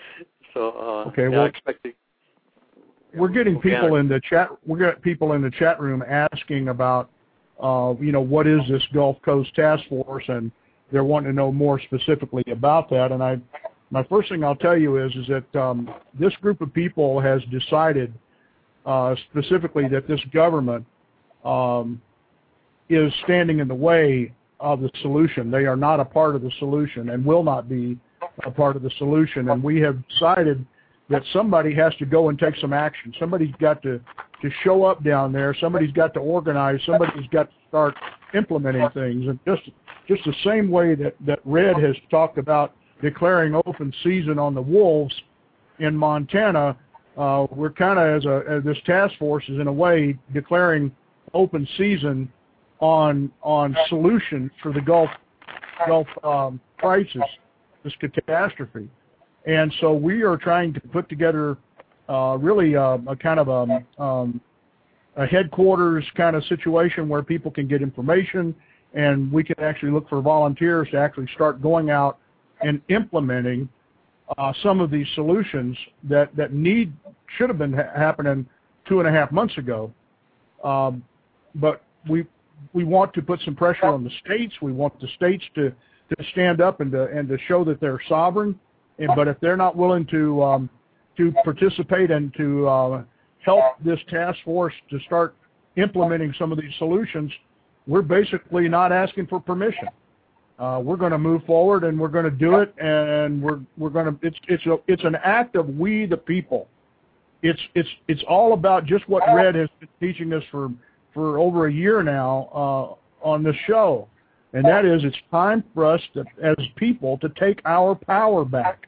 so uh, okay, yeah, well, I expect to, we're getting we'll people get in the chat. We're getting people in the chat room asking about, uh, you know, what is this Gulf Coast Task Force, and they're wanting to know more specifically about that. And I, my first thing I'll tell you is, is that um, this group of people has decided uh, specifically that this government um, is standing in the way of the solution. They are not a part of the solution and will not be a part of the solution. And we have decided that somebody has to go and take some action. Somebody's got to, to show up down there. Somebody's got to organize. Somebody's got to start implementing things. And just just the same way that, that Red has talked about declaring open season on the wolves in Montana, uh, we're kind of, as, a, as this task force is in a way declaring open season on on solution for the Gulf Gulf um, crisis, this catastrophe. And so we are trying to put together uh, really a, a kind of a, um, a headquarters kind of situation where people can get information, and we can actually look for volunteers to actually start going out and implementing uh, some of these solutions that, that need should have been ha- happening two and a half months ago. Um, but we we want to put some pressure on the states. We want the states to, to stand up and to, and to show that they're sovereign. And, but if they're not willing to um, to participate and to uh, help this task force to start implementing some of these solutions, we're basically not asking for permission. Uh, we're going to move forward, and we're going to do it, and we're we're going to. It's it's a, it's an act of we the people. It's it's it's all about just what Red has been teaching us for for over a year now uh, on this show, and that is it's time for us to, as people, to take our power back.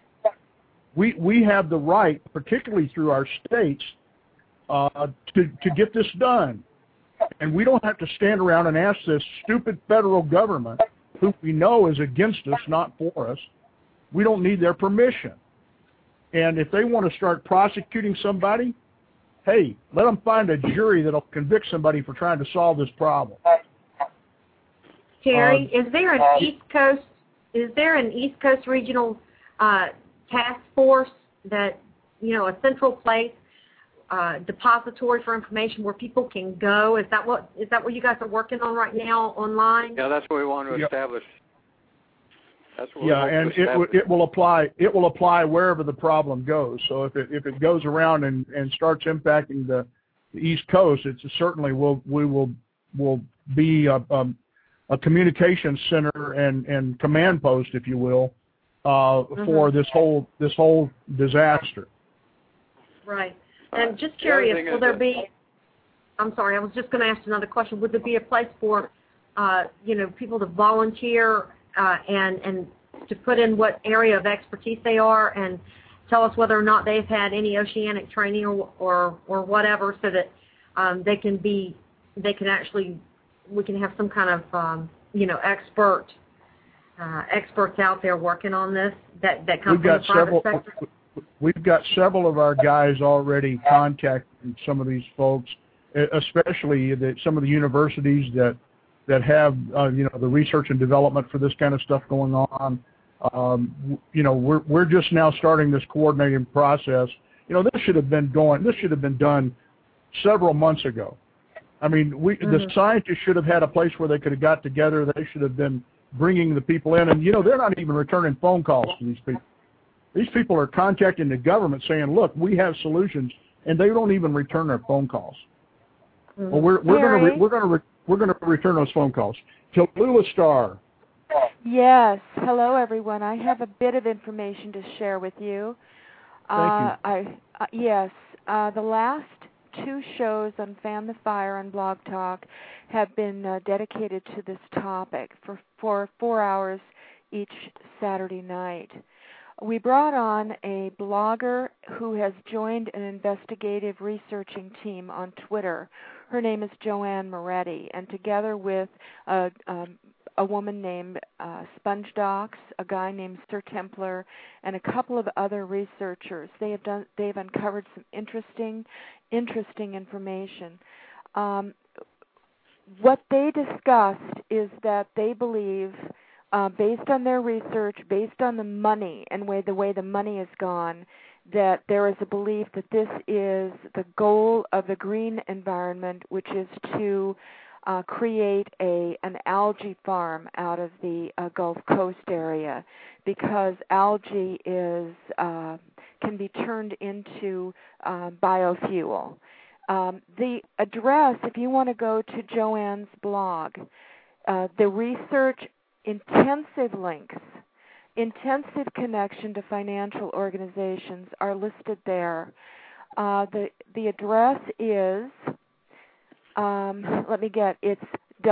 We we have the right, particularly through our states, uh, to to get this done, and we don't have to stand around and ask this stupid federal government, who we know is against us, not for us. We don't need their permission. And if they want to start prosecuting somebody, hey, let them find a jury that'll convict somebody for trying to solve this problem. Terry, uh, is there an uh, East Coast? Is there an East Coast regional uh, task force that, you know, a central place, uh, depository for information where people can go? Is that what is that what you guys are working on right now online? Yeah, that's what we want to yep. establish. That's what yeah, we and it will, it will apply. It will apply wherever the problem goes. So if it if it goes around and, and starts impacting the, the East Coast, it's certainly will we will will be a, um, a communication center and, and command post, if you will, uh, mm-hmm. for this whole this whole disaster. Right. And just curious, the will there be? I'm sorry, I was just going to ask another question. Would there be a place for, uh, you know, people to volunteer? Uh, and, and to put in what area of expertise they are and tell us whether or not they've had any oceanic training or or, or whatever, so that um, they can be, they can actually, we can have some kind of, um, you know, expert uh, experts out there working on this that, that come we've from got the private several, sector. We've got several of our guys already contacting some of these folks, especially the, some of the universities that that have, uh, you know, the research and development for this kind of stuff going on. Um, you know, we're we're just now starting this coordinating process. You know, this should have been going, this should have been done several months ago. I mean, we mm-hmm. the scientists should have had a place where they could have got together. They should have been bringing the people in. And, you know, they're not even returning phone calls to these people. These people are contacting the government saying, look, we have solutions, and they don't even return their phone calls. Mm-hmm. Well, we're we're going to re- we're going to re- we're going to return those phone calls. Tallulah Starr. Yes. Hello, everyone. I have a bit of information to share with you. Thank uh, you. I uh, yes, uh, the last two shows on Fan the Fire and Blog Talk have been uh, dedicated to this topic for, for four hours each Saturday night. We brought on a blogger who has joined an investigative researching team on Twitter. Her name is Joanne Moretti, and together with a, um, a woman named uh, Sponge Docs, a guy named Sir Templar, and a couple of other researchers, they have done. They've uncovered some interesting, interesting information. Um, what they discussed is that they believe, uh, based on their research, based on the money and way the way the money has gone, that there is a belief that this is the goal of the green environment, which is to Uh, create a an algae farm out of the uh, Gulf Coast area, because algae is uh, can be turned into uh, biofuel. Um, the address, if you want to go to Joanne's blog, uh, the research intensive links, intensive connection to financial organizations are listed there. Uh, the the address is. Um, let me get, it's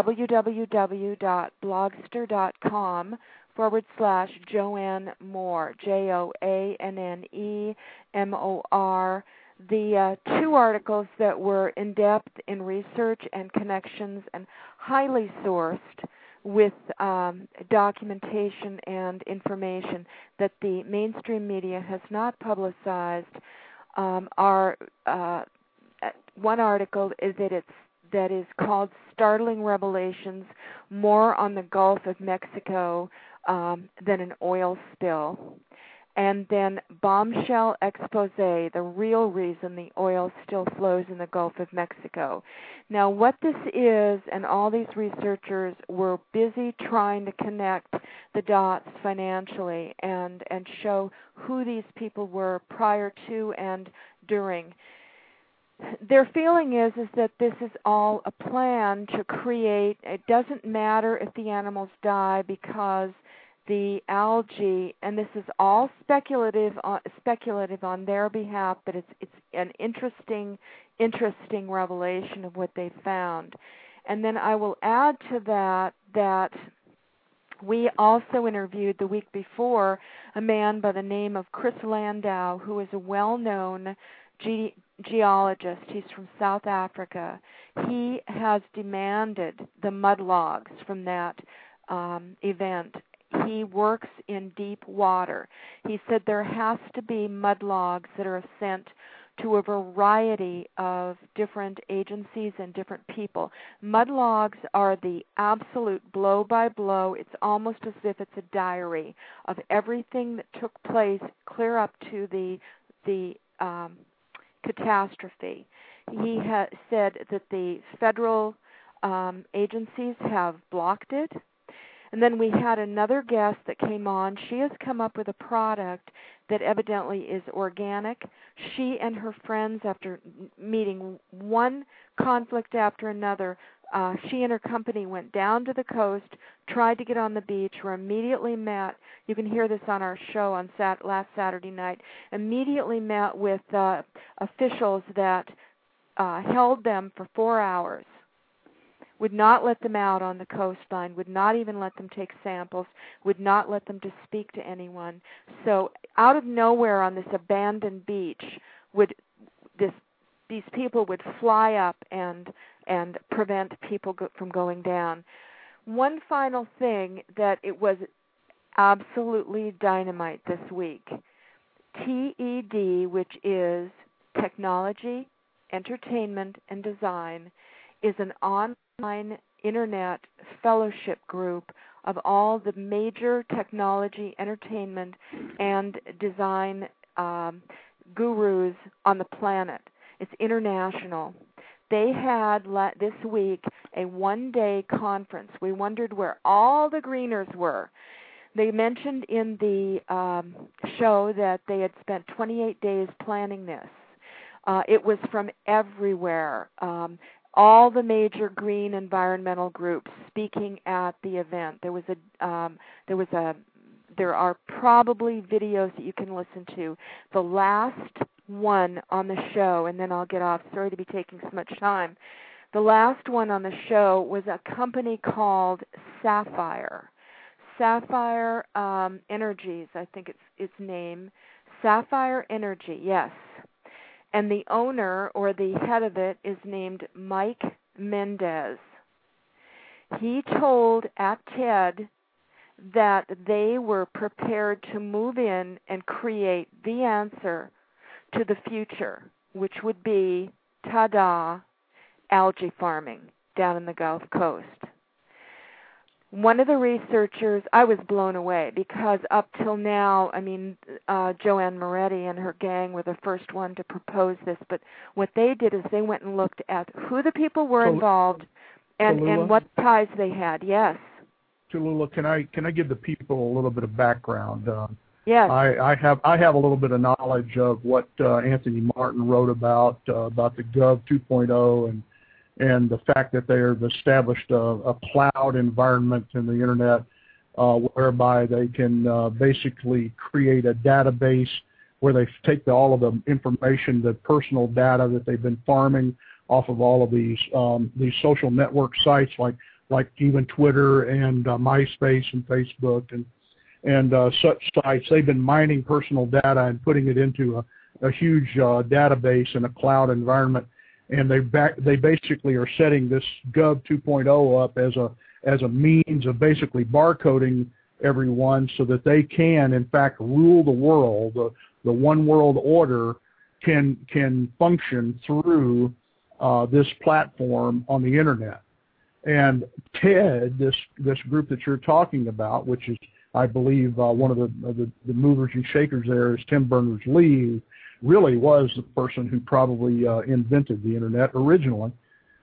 www.blogster.com forward slash Joanne Moore, J O A N N E M O R. The uh, two articles that were in-depth in research and connections and highly sourced with um, documentation and information that the mainstream media has not publicized um, are, uh, one article is that it's that is called Startling Revelations, More on the Gulf of Mexico um, Than an Oil Spill. And then Bombshell Expose, the real reason the oil still flows in the Gulf of Mexico. Now, what this is, and all these researchers were busy trying to connect the dots financially and, and show who these people were prior to and during. Their feeling is is that this is all a plan to create, it doesn't matter if the animals die because the algae, and this is all speculative on, speculative on their behalf, but it's it's an interesting, interesting revelation of what they found. And then I will add to that that we also interviewed the week before a man by the name of Chris Landau, who is a well-known ge- geologist. He's from South Africa. He has demanded the mud logs from that um, event. He works in deep water. He said there has to be mud logs that are sent to a variety of different agencies and different people. Mud logs are the absolute blow-by-blow. It's almost as if it's a diary of everything that took place clear up to the the um, catastrophe. He ha- said that the federal um, agencies have blocked it. And then we had another guest that came on. She has come up with a product that evidently is organic. She and her friends, after meeting one conflict after another, uh, she and her company went down to the coast, tried to get on the beach, were immediately met. You can hear this on our show on sat- last Saturday night. Immediately met with uh, officials that uh, held them for four hours. Would not let them out on the coastline, would not even let them take samples, would not let them to speak to anyone. So out of nowhere on this abandoned beach, would this these people would fly up and and prevent people go, from going down. One final thing, that it was absolutely dynamite this week. T E D, which is Technology, Entertainment, and Design, is an online internet fellowship group of all the major technology, entertainment, and design um, gurus on the planet. It's international. they had la- this week a one-day conference. We wondered where all the greeners were. They mentioned in the um, show that they had spent twenty-eight days planning this. Uh, it was from everywhere. Um, all the major green environmental groups speaking at the event. There was a, um, there was a, there are probably videos that you can listen to. The last one on the show, and then I'll get off. Sorry to be taking so much time. The last one on the show was a company called Sapphire. Sapphire um, Energies, I think it's its name. Sapphire Energy, yes. And the owner or the head of it is named Mike Mendez. He told at TED that they were prepared to move in and create the answer to the future, which would be, ta-da, algae farming down in the Gulf Coast. One of the researchers, I was blown away because up till now, I mean, uh, Joanne Moretti and her gang were the first one to propose this, but what they did is they went and looked at who the people were involved and, and what ties they had. Yes. Tallulah, can I can I give the people a little bit of background? Uh, yes. I, I have I have a little bit of knowledge of what uh, Anthony Martin wrote about uh, about the Gov two point oh and and the fact that they have established a, a cloud environment in the internet uh, whereby they can uh, basically create a database where they take the, all of the information, the personal data that they've been farming off of all of these um, these social network sites like like even Twitter and uh, MySpace and Facebook and and uh, such sites. They've been mining personal data and putting it into a, a huge uh, database in a cloud environment. And they back, they basically are setting this Gov two point oh up as a as a means of basically barcoding everyone so that they can, in fact, rule the world. The, the one world order can can function through uh, this platform on the internet. And TED, this this group that you're talking about, which is, I believe, uh, one of the, the the movers and shakers there is Tim Berners-Lee, really was the person who probably uh, invented the internet originally.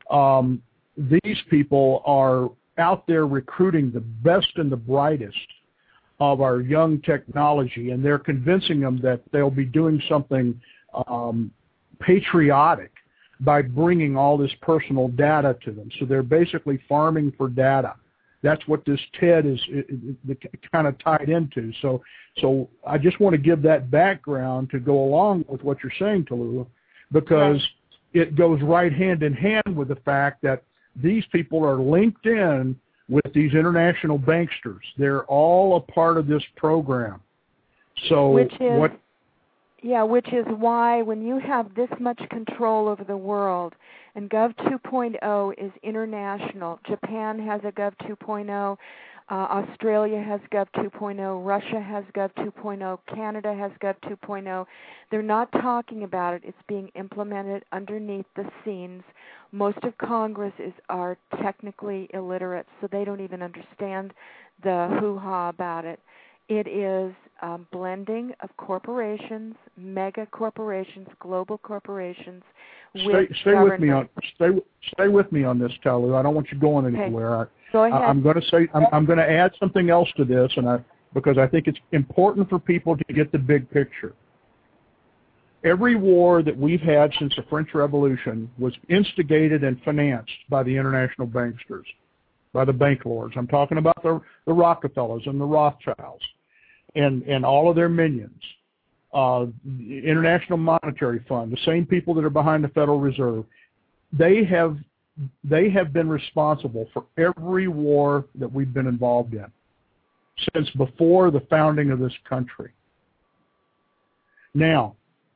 Um, these people are out there recruiting the best and the brightest of our young technology, and they're convincing them that they'll be doing something um, patriotic by bringing all this personal data to them. So they're basically farming for data. That's what this TED is it, it, it kind of tied into. So, so I just want to give that background to go along with what you're saying, Tallulah, because right. it goes right hand in hand with the fact that these people are linked in with these international banksters. They're all a part of this program. So which is, what? Yeah, which is why when you have this much control over the world, and Gov two point oh is international. Japan has a Gov two point oh. Uh, Australia has Gov two point oh. Russia has Gov two point oh. Canada has Gov two point oh. They're not talking about it. It's being implemented underneath the scenes. Most of Congress is are technically illiterate, so they don't even understand the hoo-ha about it. It is um, blending of corporations, mega corporations, global corporations. Stay, with stay government. with me on stay stay with me on this, Tallulah. I don't want you going anywhere. Okay. I, Go ahead. I, I'm going to say I'm, I'm going to add something else to this, and I because I think it's important for people to get the big picture. Every war that we've had since the French Revolution was instigated and financed by the international banksters, by the bank lords. I'm talking about the the Rockefellers and the Rothschilds, and and all of their minions. Uh, the International Monetary Fund, the same people that are behind the Federal Reserve, they have they have been responsible for every war that we've been involved in since before the founding of this country. Now,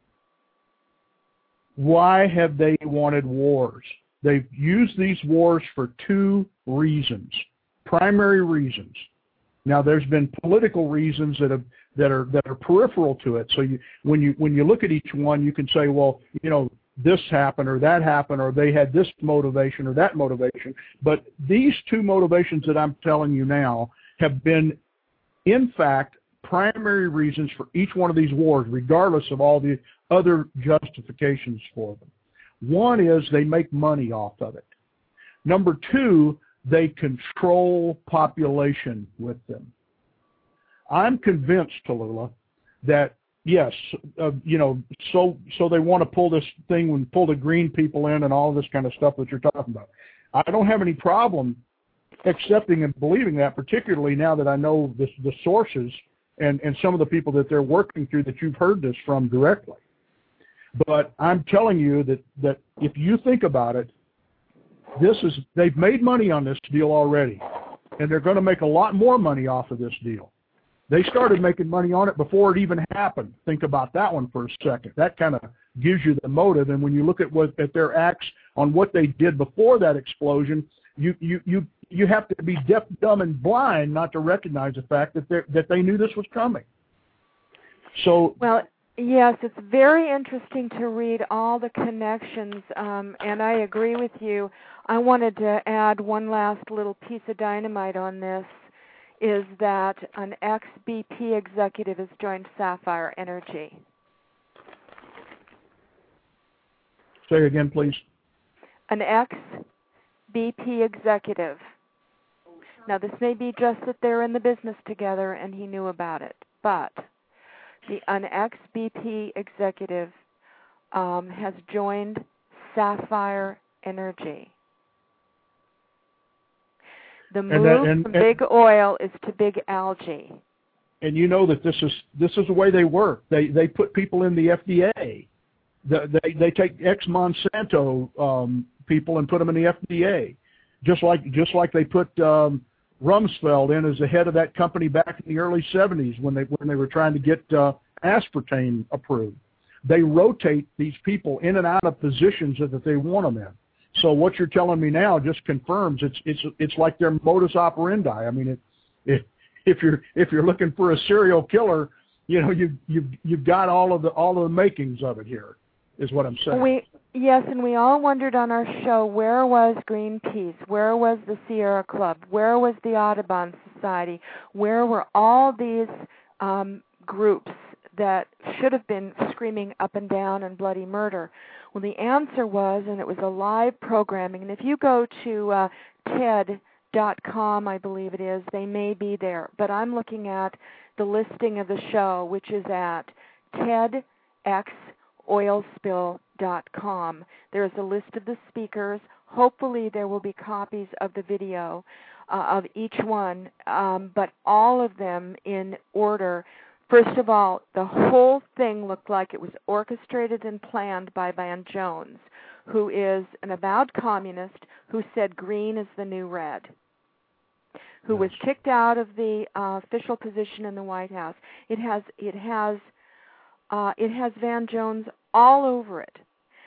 why have they wanted wars? They've used these wars for two reasons, primary reasons. Now, there's been political reasons that have that are that are peripheral to it. So you, when you when you look at each one, you can say, well, you know, this happened or that happened or they had this motivation or that motivation. But these two motivations that I'm telling you now have been, in fact, primary reasons for each one of these wars, regardless of all the other justifications for them. One is they make money off of it. Number two, they control population with them. I'm convinced, Tallulah, that yes, uh, you know, so so they want to pull this thing and pull the green people in and all this kind of stuff that you're talking about. I don't have any problem accepting and believing that, particularly now that I know the, the sources and, and some of the people that they're working through that you've heard this from directly. But I'm telling you that, that if you think about it, this is they've made money on this deal already, and they're going to make a lot more money off of this deal. They started making money on it before it even happened. Think about that one for a second. That kind of gives you the motive. And when you look at what at their acts on what they did before that explosion, you you you you have to be deaf, dumb, and blind not to recognize the fact that they that they knew this was coming. So well, yes, it's very interesting to read all the connections, um, and I agree with you. I wanted to add one last little piece of dynamite on this. Is that an ex-B P executive has joined Sapphire Energy. Say again, please. An ex-B P executive. Now, this may be just that they're in the business together and he knew about it, but the an ex-B P executive um, has joined Sapphire Energy. The move and, and, from and, big oil is to big algae. And you know that this is this is the way they work. They they put people in the F D A. The, they they take ex-Monsanto um, people and put them in the F D A, just like just like they put um, Rumsfeld in as the head of that company back in the early seventies when they when they were trying to get uh, aspartame approved. They rotate these people in and out of positions that they want them in. So what you're telling me now just confirms it's it's it's like their modus operandi. I mean, it, it, if you're if you're looking for a serial killer, you know you you you've got all of the all of the makings of it here, is what I'm saying. We yes, and we all wondered on our show, where was Greenpeace? Where was the Sierra Club? Where was the Audubon Society? Where were all these um, groups that should have been screaming up and down and bloody murder? Well, the answer was, and it was a live programming, and if you go to uh, T E D dot com, I believe it is, they may be there. But I'm looking at the listing of the show, which is at ted x oil spill dot com. There's a list of the speakers. Hopefully there will be copies of the video uh, of each one, um, but all of them in order. First of all, the whole thing looked like it was orchestrated and planned by Van Jones, who is an avowed communist who said green is the new red, who was kicked out of the uh, official position in the White House. It has it has uh, it has Van Jones all over it.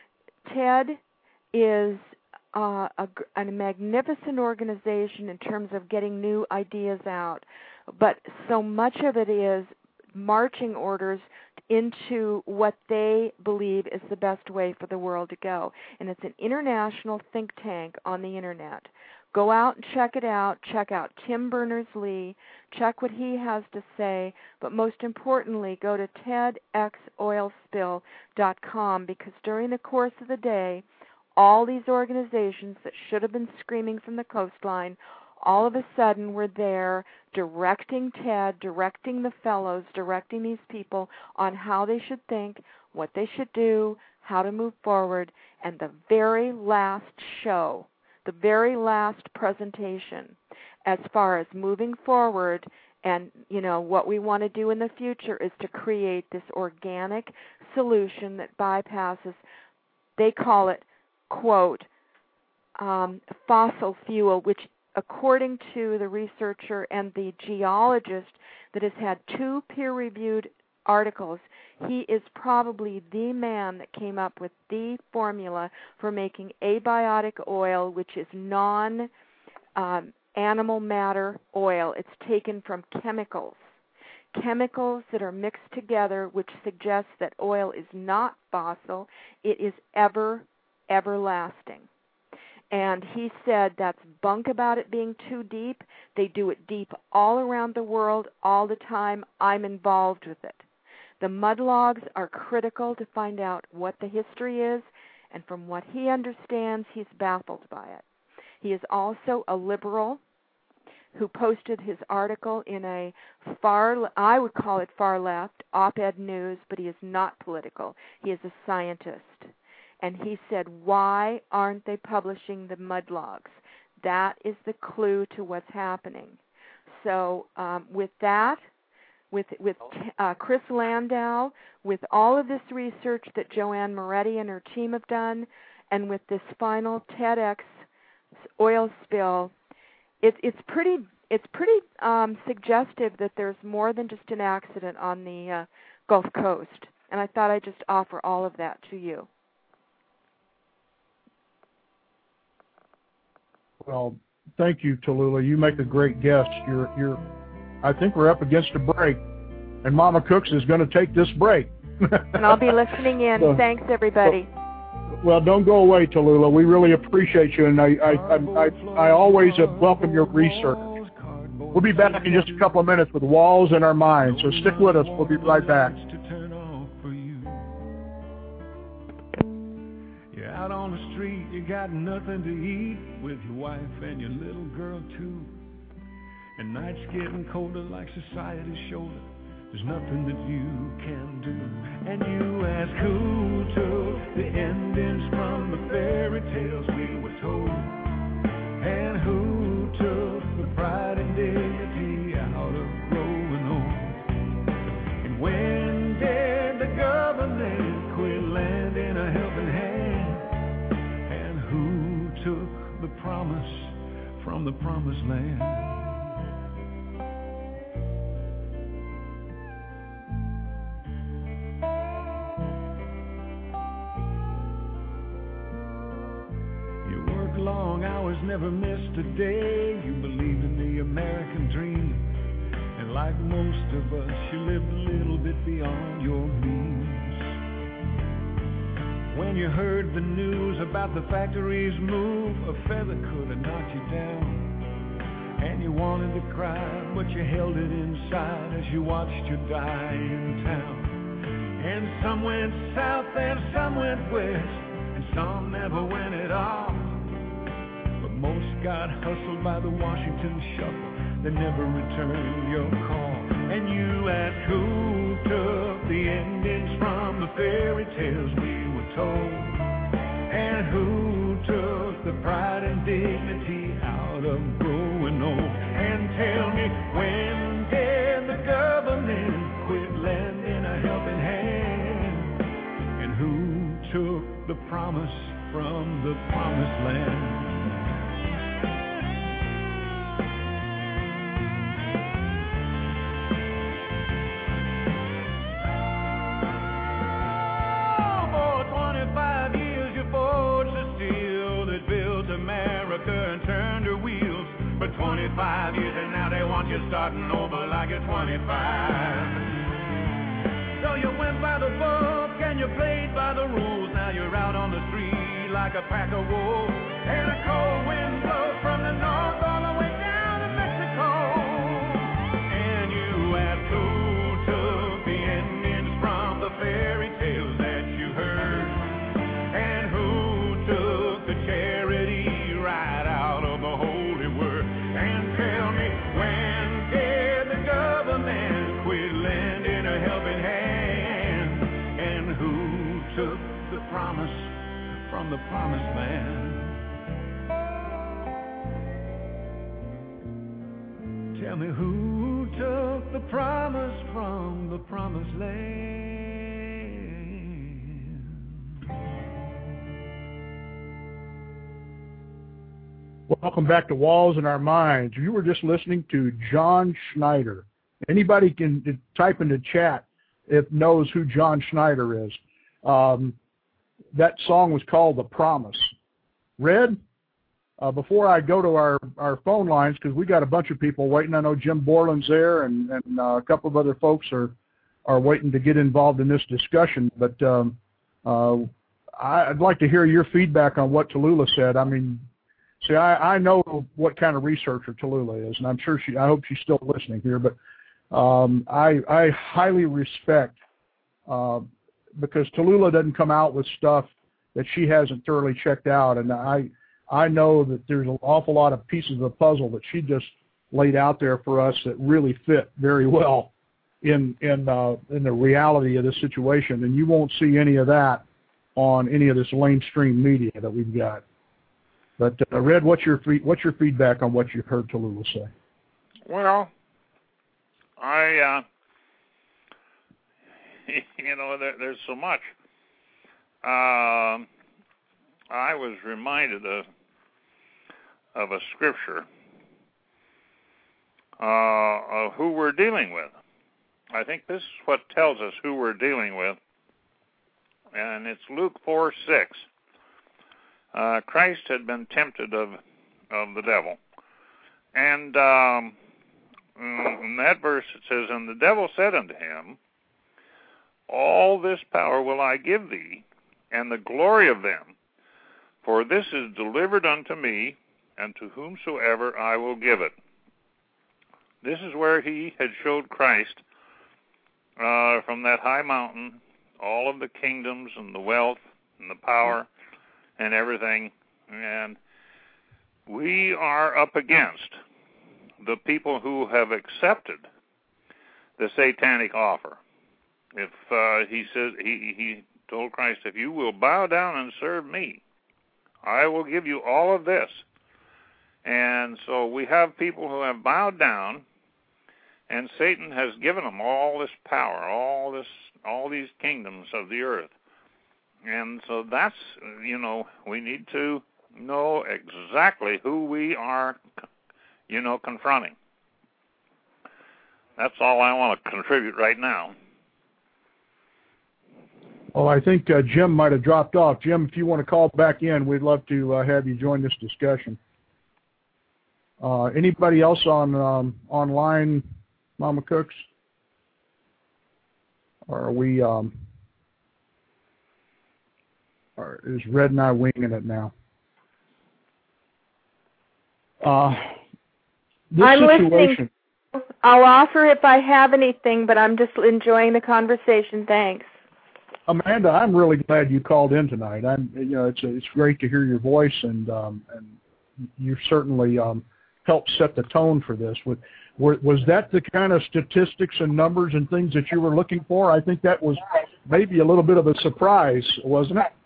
TED is uh, a, a magnificent organization in terms of getting new ideas out, but so much of it is marching orders into what they believe is the best way for the world to go. And it's an international think tank on the Internet. Go out and check it out. Check out Tim Berners-Lee. Check what he has to say. But most importantly, go to ted x oil spill dot com, because during the course of the day, all these organizations that should have been screaming from the coastline all of a sudden were there directing TED, directing the fellows, directing these people on how they should think, what they should do, how to move forward. And the very last show, the very last presentation, as far as moving forward and, you know, what we want to do in the future is to create this organic solution that bypasses, they call it, quote, um, fossil fuel, which according to the researcher and the geologist that has had two peer-reviewed articles, he is probably the man that came up with the formula for making abiotic oil, which is non um, animal matter oil. It's taken from chemicals. Chemicals that are mixed together, which suggests that oil is not fossil. It is ever, everlasting. And he said that's bunk about it being too deep. They do it deep all around the world all the time. I'm involved with it. The mud logs are critical to find out what the history is And from what he understands, he's baffled by it. He is also a liberal who posted his article in a far, I would call it far left, op-ed news, but he is not political. He is a scientist. And he said, why aren't they publishing the mud logs? That is the clue to what's happening. So um, with that, with with uh, Chris Landau, with all of this research that Joanne Moretti and her team have done, and with this final TEDx oil spill, it, it's pretty it's pretty um, suggestive that there's more than just an accident on the uh, Gulf Coast. And I thought I'd just offer all of that to you. Well, thank you, Tallulah. You make a great guest. You're, you're. I think we're up against a break, and Mama Cooks is going to take this break. And I'll be listening in. So, thanks, everybody. Well, well, don't go away, Tallulah. We really appreciate you, and I, I, I, I, I always welcome your research. We'll be back in just a couple of minutes with Walls in Our Minds, so stick with us. We'll be right back. Out on the street, you got nothing to eat, with your wife and your little girl too. And nights getting colder like society's shoulder. There's nothing that you can do. And you ask who took the endings from the fairy tales we were told, and who took the pride and dignity out of growing old. And when did the government quit lending a helping hand? Took the promise from the promised land. You work long hours, never missed a day. You believed in the American dream, and like most of us, you lived a little bit beyond your means. When you heard the news about the factory's move, a feather could have knocked you down. And you wanted to cry, but you held it inside as you watched you die in town. And some went south and some went west, and some never went at all. But most got hustled by the Washington shuffle, they never returned your call. And you asked who took the endings from the fairy tales we were told, and who took the pride and dignity out of growing old. And tell me, when did the government quit lending a helping hand? And who took the promise from the promised land? twenty-five years and now they want you starting over like you're twenty-five. So you went by the book and you played by the rules. Now you're out on the street like a pack of wolves, and a cold wind blows from the north all the way down to Mexico. And you asked who took the endings from the fairy tales that you heard, and who took the charity right out of the holy word. And tell me, when did the government quit lending a helping hand? And who took the promise from the promised land? Tell me, who took the promise from the promised land? Welcome back to Walls in Our Minds. You were just listening to John Schneider. Anybody can type in the chat if knows who John Schneider is. Um, that song was called The Promise. Red, uh, before I go to our, our phone lines, because we got a bunch of people waiting. I know Jim Borland's there, and, and uh, a couple of other folks are, are waiting to get involved in this discussion. But um, uh, I'd like to hear your feedback on what Tallulah said. I mean, See, I, I know what kind of researcher Tallulah is, and I'm sure she, I hope she's still listening here, but um, I, I highly respect, uh, because Tallulah doesn't come out with stuff that she hasn't thoroughly checked out. And I I know that there's an awful lot of pieces of the puzzle that she just laid out there for us that really fit very well in in uh, in the reality of this situation. And you won't see any of that on any of this mainstream media that we've got. But uh, Red, what's your what's your feedback on what you heard Tallulah say? Well, I uh, you know there, there's so much. Uh, I was reminded of of a scripture uh, of who we're dealing with. I think this is what tells us who we're dealing with, and it's Luke four six. Uh, Christ had been tempted of of the devil. And um, in that verse it says, "And the devil said unto him, All this power will I give thee, and the glory of them. For this is delivered unto me, and to whomsoever I will give it." This is where he had showed Christ uh, from that high mountain all of the kingdoms and the wealth and the power and everything, and we are up against the people who have accepted the satanic offer. If uh, he says he, he told Christ, "If you will bow down and serve me, I will give you all of this." And so we have people who have bowed down, and Satan has given them all this power, all this, all these kingdoms of the earth. And so that's, you know, we need to know exactly who we are, you know, confronting. That's all I want to contribute right now. Well, I think uh, Jim might have dropped off. Jim, if you want to call back in, we'd love to uh, have you join this discussion. Uh, anybody else on um, online, Mama Cooks? Or are we... Um, Or is Red and I winging it now? Uh, this I'm situation, listening. I'll offer if I have anything, but I'm just enjoying the conversation. Thanks. Amanda, I'm really glad you called in tonight. I'm, you know, it's it's great to hear your voice, and um, and you certainly um, helped set the tone for this. With, were, was that the kind of statistics and numbers and things that you were looking for? I think that was maybe a little bit of a surprise, wasn't it?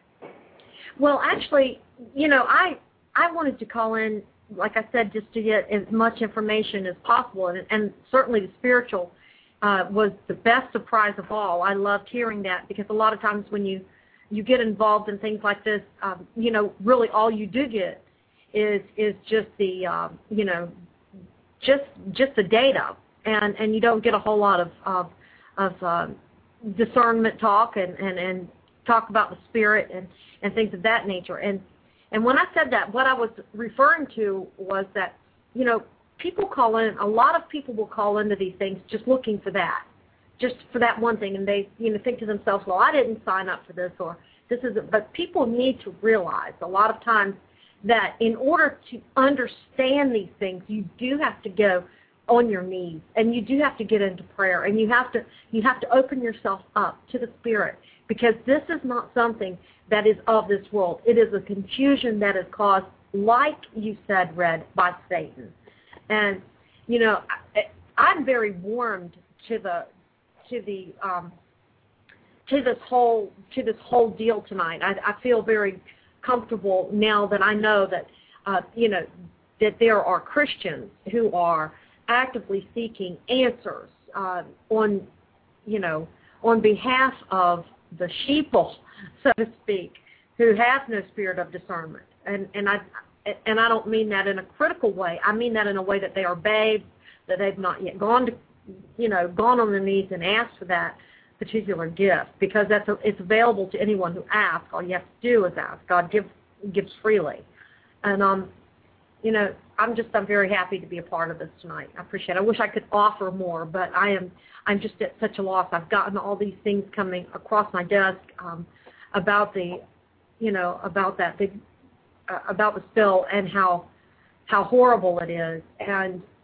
Well, actually, you know, I I wanted to call in, like I said, just to get as much information as possible, and, and certainly the spiritual uh, was the best surprise of all. I loved hearing that, because a lot of times when you, you get involved in things like this, um, you know, really all you do get is is just the, um, you know, just just the data, and, and you don't get a whole lot of of, of um, discernment talk and, and, and talk about the spirit and, and things of that nature. And and when I said that, what I was referring to was that, you know, people call in, a lot of people will call into these things just looking for that, just for that one thing, and they, you know, think to themselves, well, I didn't sign up for this, or this isn't. But people need to realize a lot of times that in order to understand these things, you do have to go on your knees, and you do have to get into prayer, and you have to you have to open yourself up to the Spirit, because this is not something that is of this world. It is a confusion that is caused, like you said, Red, by Satan. And you know, I, I'm very warmed to the to the um, to this whole to this whole deal tonight. I, I feel very comfortable now that I know that uh, you know that there are Christians who are actively seeking answers uh, on, you know, on behalf of the sheeple, so to speak, who have no spirit of discernment. And and I and I don't mean that in a critical way. I mean that in a way that they are babes, that they've not yet gone to, you know, gone on their knees and asked for that particular gift, because that's a, it's available to anyone who asks. All you have to do is ask. God gives gives freely, and um. You know, I'm just, I'm very happy to be a part of this tonight. I appreciate it. I wish I could offer more, but I am, I'm just at such a loss. I've gotten all these things coming across my desk um, about the, you know, about that big, uh, about the spill and how, how horrible it is. And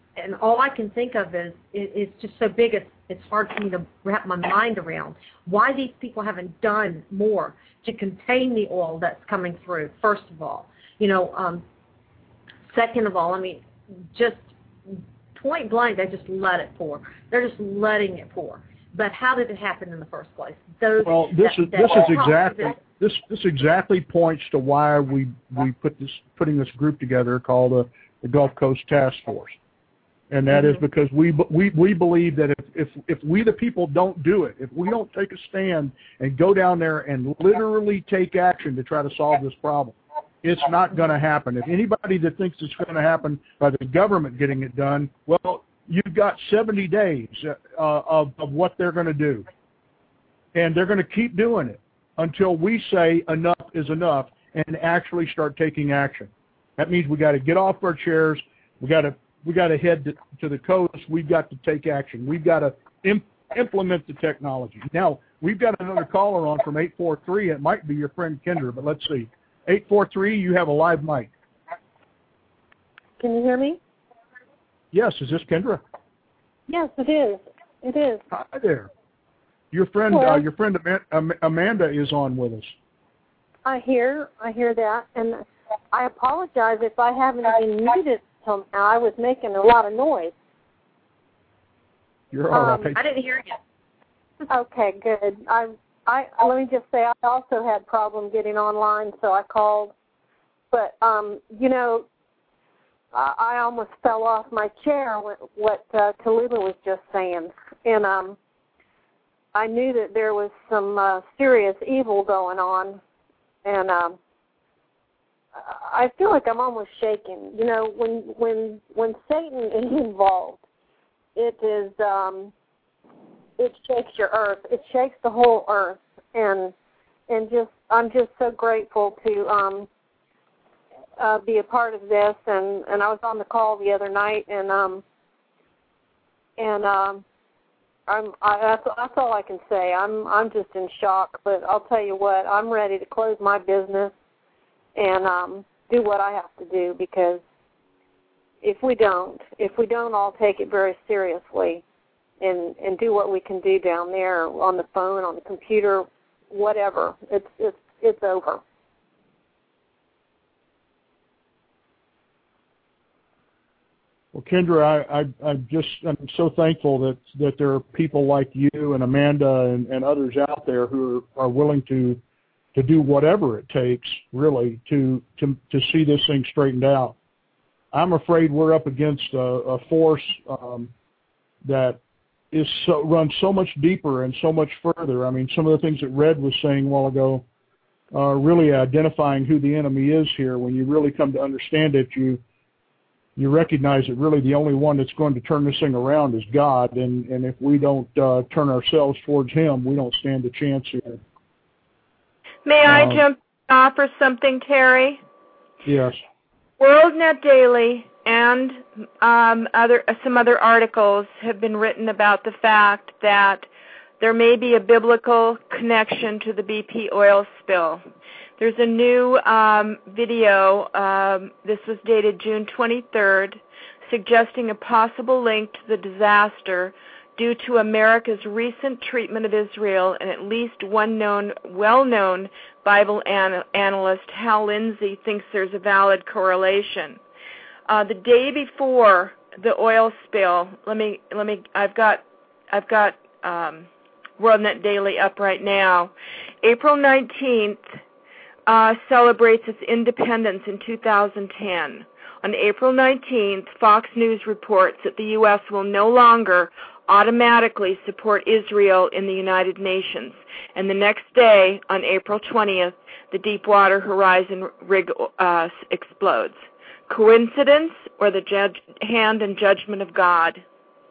and all I can think of is it, it's just so big. It's it's hard for me to wrap my mind around why these people haven't done more to contain the oil that's coming through. First of all, you know. Um, second of all, I mean, just point blank, they just let it pour. They're just letting it pour. But how did it happen in the first place? Those well, this that, is that this is exactly this. this this exactly points to why we we put this putting this group together called the, the Gulf Coast Task Force, and that mm-hmm. is because we we we believe that if if if we the people don't do it, if we don't take a stand and go down there and literally take action to try to solve this problem, it's not going to happen. If anybody that thinks it's going to happen by the government getting it done, well, you've got seventy days uh, of, of what they're going to do. And they're going to keep doing it until we say enough is enough and actually start taking action. That means we got to get off our chairs. We got to we got to head to, to the coast. We've got to take action. We've got to imp- implement the technology. Now, we've got another caller on from eight four three. It might be your friend Kendra, but let's see. eight four three, you have a live mic. Can you hear me? Yes, is this Kendra? Yes, it is. It is. Hi there. Your friend, well, uh, your friend Amanda is on with us. I hear, I hear that, and I apologize if I haven't been muted somehow. I was making a lot of noise. You're all um, right. I didn't hear you. Okay, good. I, I let me just say, I also had problem getting online, so I called. But um, you know, I, I almost fell off my chair with what uh, Tallulah was just saying, and um. I knew that there was some uh, serious evil going on, and um, I feel like I'm almost shaking. You know, when when when Satan is involved, it is um, it shakes your earth. It shakes the whole earth, and and just I'm just so grateful to um, uh, be a part of this. And, and I was on the call the other night, and um, and um. I'm, I, that's, that's all I can say. I'm I'm just in shock, but I'll tell you what, I'm ready to close my business and um, do what I have to do, because if we don't, if we don't all take it very seriously and, and do what we can do down there on the phone, on the computer, whatever, it's it's it's over. Well, Kendra, I, I, I just I'm so thankful that, that there are people like you and Amanda and, and others out there who are, are willing to to do whatever it takes, really, to, to to see this thing straightened out. I'm afraid we're up against a, a force um, that is so, runs so much deeper and so much further. I mean, some of the things that Red was saying a while ago are really identifying who the enemy is here. When you really come to understand it, you you recognize that really the only one that's going to turn this thing around is God, and, and if we don't uh, turn ourselves towards Him, we don't stand a chance here. May I uh, jump in and offer something, Terry? Yes. WorldNet Daily and um, other some other articles have been written about the fact that there may be a biblical connection to the B P oil spill. There's a new um, video, um, this was dated June twenty-third, suggesting a possible link to the disaster due to America's recent treatment of Israel, and at least one known, well-known Bible an- analyst, Hal Lindsey, thinks there's a valid correlation. Uh, the day before the oil spill, let me, let me, I've got, I've got um, WorldNet Daily up right now. April nineteenth. Uh, celebrates its independence in two thousand ten. On April nineteenth, Fox News reports that the U S will no longer automatically support Israel in the United Nations. And the next day, on April twentieth, the Deepwater Horizon rig uh, explodes. Coincidence or the judge, hand and judgment of God?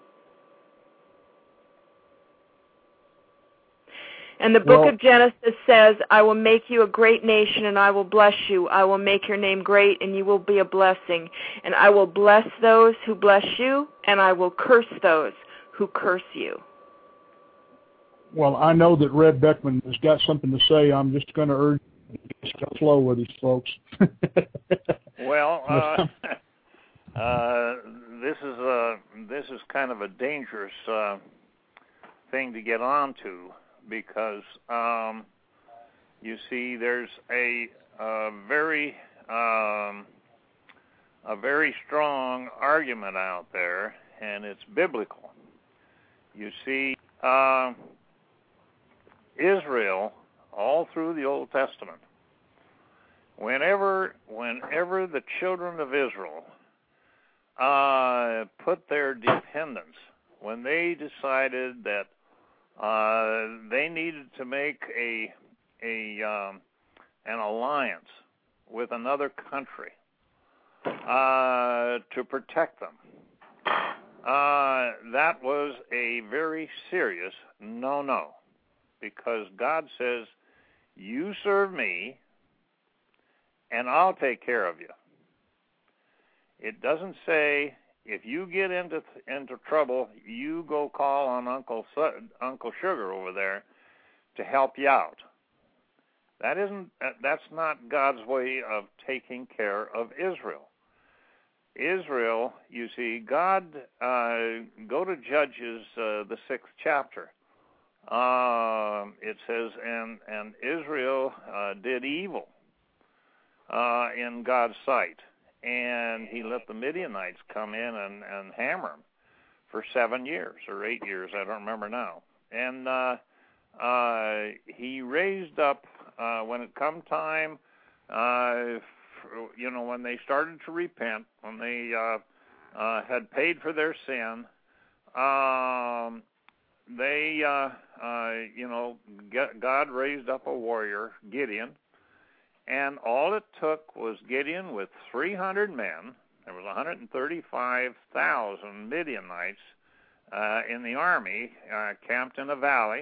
And the book well, of Genesis says, I will make you a great nation, and I will bless you. I will make your name great, and you will be a blessing. And I will bless those who bless you, and I will curse those who curse you. Well, I know that Red Beckman has got something to say. I'm just going to urge you to flow with these folks. Well, uh, uh, this is a this is kind of a dangerous uh, thing to get onto because um, you see, there's a, a very um, a very strong argument out there, and it's biblical. You see, uh, Israel, all through the Old Testament, whenever whenever the children of Israel uh, put their dependence, when they decided that uh, they needed to make a a um, an alliance with another country uh, to protect them, uh, that was a very serious no-no, because God says, you serve me, and I'll take care of you. It doesn't say, if you get into into trouble, you go call on Uncle Uncle Sugar over there to help you out. That isn't. That's not God's way of taking care of Israel. Israel, you see, God. Uh, go to Judges, uh, the sixth chapter. Uh, it says, and and Israel uh, did evil uh, in God's sight, and he let the Midianites come in and, and hammer him for seven years or eight years. I don't remember now. And uh, uh, he raised up uh, when it come time. Uh, you know, when they started to repent, when they uh, uh, had paid for their sin, um, they, uh, uh, you know, God raised up a warrior, Gideon, and all it took was Gideon with three hundred men. There was one hundred thirty-five thousand Midianites uh, in the army, uh, camped in a valley,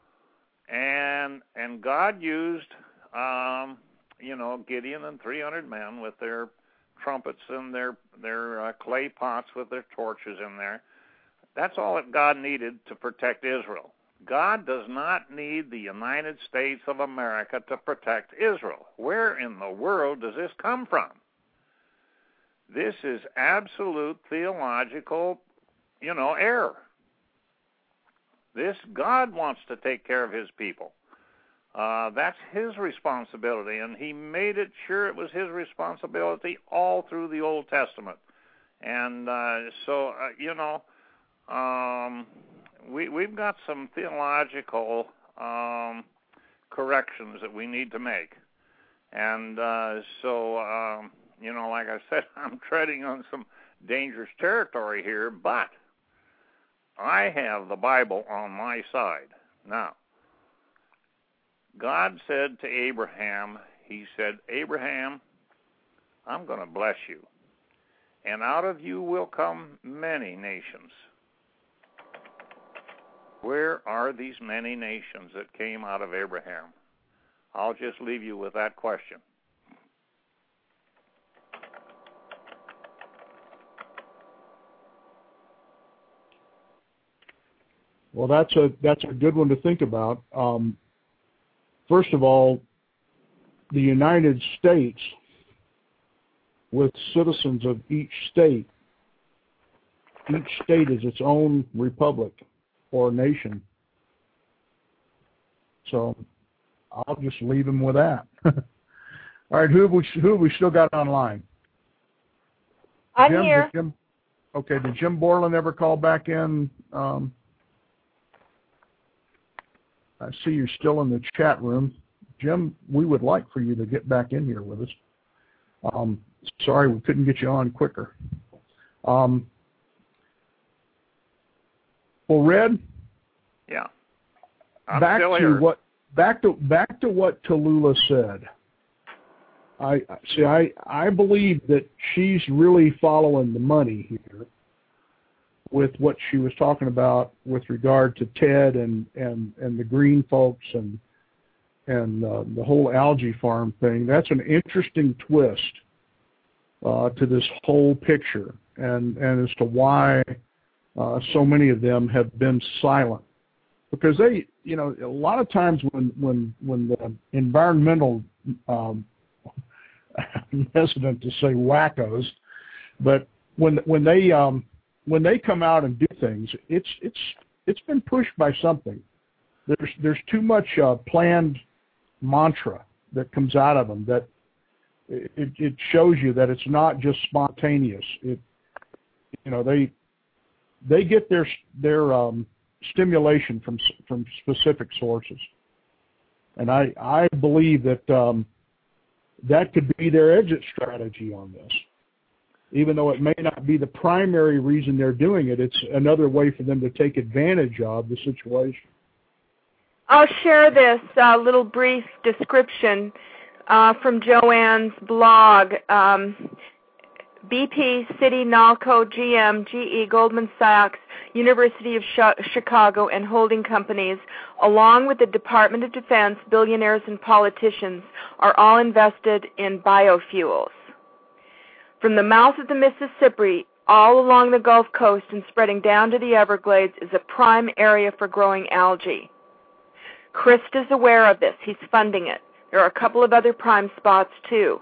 and and God used, um, you know, Gideon and three hundred men with their trumpets and their their uh, clay pots with their torches in there. That's all that God needed to protect Israel. God does not need the United States of America to protect Israel. Where in the world does this come from? This is absolute theological, you know, error. This, God wants to take care of his people. Uh, that's his responsibility, and he made it sure it was his responsibility all through the Old Testament. And uh, so, uh, you know, um, we, we've got some theological um, corrections that we need to make. And uh, so, um, you know, like I said, I'm treading on some dangerous territory here, but I have the Bible on my side. Now, God said to Abraham, he said, Abraham, I'm going to bless you, and out of you will come many nations. Where are these many nations that came out of Abraham? I'll just leave you with that question. Well, that's a that's a good one to think about. Um, first of all, the United States, with citizens of each state, each state is its own republic or nation. So I'll just leave him with that. All right, who have we, who have we still got online? I'm Jim, here. Did Jim, okay, did Jim Borland ever call back in? Um, I see you're still in the chat room. Jim, we would like for you to get back in here with us. Um, sorry we couldn't get you on quicker. Um, well, Red. Yeah. I'm back still to here. what back to back to what Tallulah said. I see. I I believe that she's really following the money here with what she was talking about with regard to Ted and and and the green folks and and uh, the whole algae farm thing. That's an interesting twist uh, to this whole picture, and and as to why uh, so many of them have been silent, because they, you know, a lot of times when when when the environmental um, I'm hesitant to say wackos, but when when they um, when they come out and do things, it's it's it's been pushed by something. There's there's too much uh, planned mantra that comes out of them that it, it shows you that it's not just spontaneous. It you know they they get their their um, stimulation from from specific sources, and I I believe that um, that could be their exit strategy on this. Even though it may not be the primary reason they're doing it, it's another way for them to take advantage of the situation. I'll share this uh, little brief description uh, from Joanne's blog. Um, B P, Citi, Nalco, G M, G E, Goldman Sachs, University of Chicago, and holding companies, along with the Department of Defense, billionaires, and politicians, are all invested in biofuels. From the mouth of the Mississippi all along the Gulf Coast and spreading down to the Everglades is a prime area for growing algae. Christ is aware of this. He's funding it. There are a couple of other prime spots, too.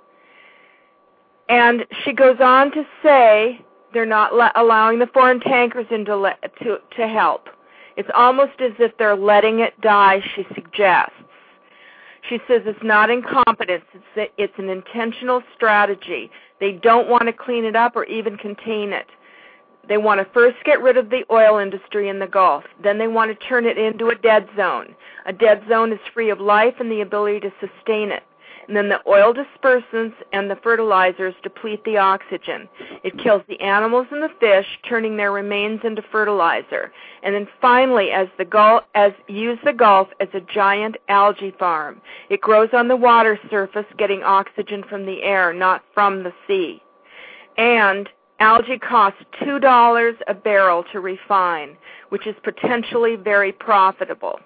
And she goes on to say they're not le- allowing the foreign tankers into le- to, to help. It's almost as if they're letting it die, she suggests. She says it's not incompetence. It's, a, it's an intentional strategy. They don't want to clean it up or even contain it. They want to first get rid of the oil industry in the Gulf. Then they want to turn it into a dead zone. A dead zone is free of life and the ability to sustain it. And then the oil dispersants and the fertilizers deplete the oxygen. It kills the animals and the fish, turning their remains into fertilizer. And then finally, as the Gulf, as use the Gulf as a giant algae farm. It grows on the water surface, getting oxygen from the air, not from the sea. And algae costs two dollars a barrel to refine, which is potentially very profitable.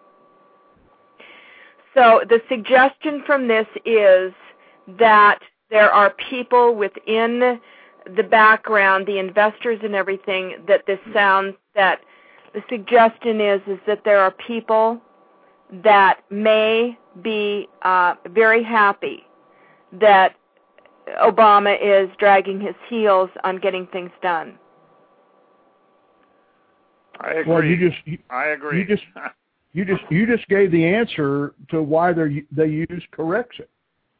So the suggestion from this is that there are people within the background, the investors and everything, that this sounds, that the suggestion is, is that there are people that may be uh, very happy that Obama is dragging his heels on getting things done. I agree. Well, you just, you, I agree. You just, you just, you just gave the answer to why they they use Corexit.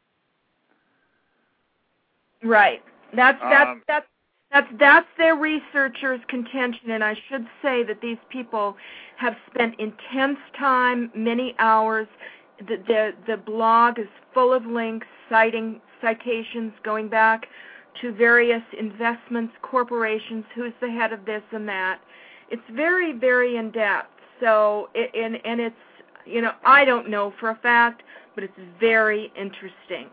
Right. That's that's um, that's that's that's their researchers' contention, and I should say that these people have spent intense time, many hours. The the, the blog is full of links, citing citations going back to various investments, corporations, who's the head of this and that. It's very, very in depth. So, it, and and it's, you know, I don't know for a fact, but it's very interesting.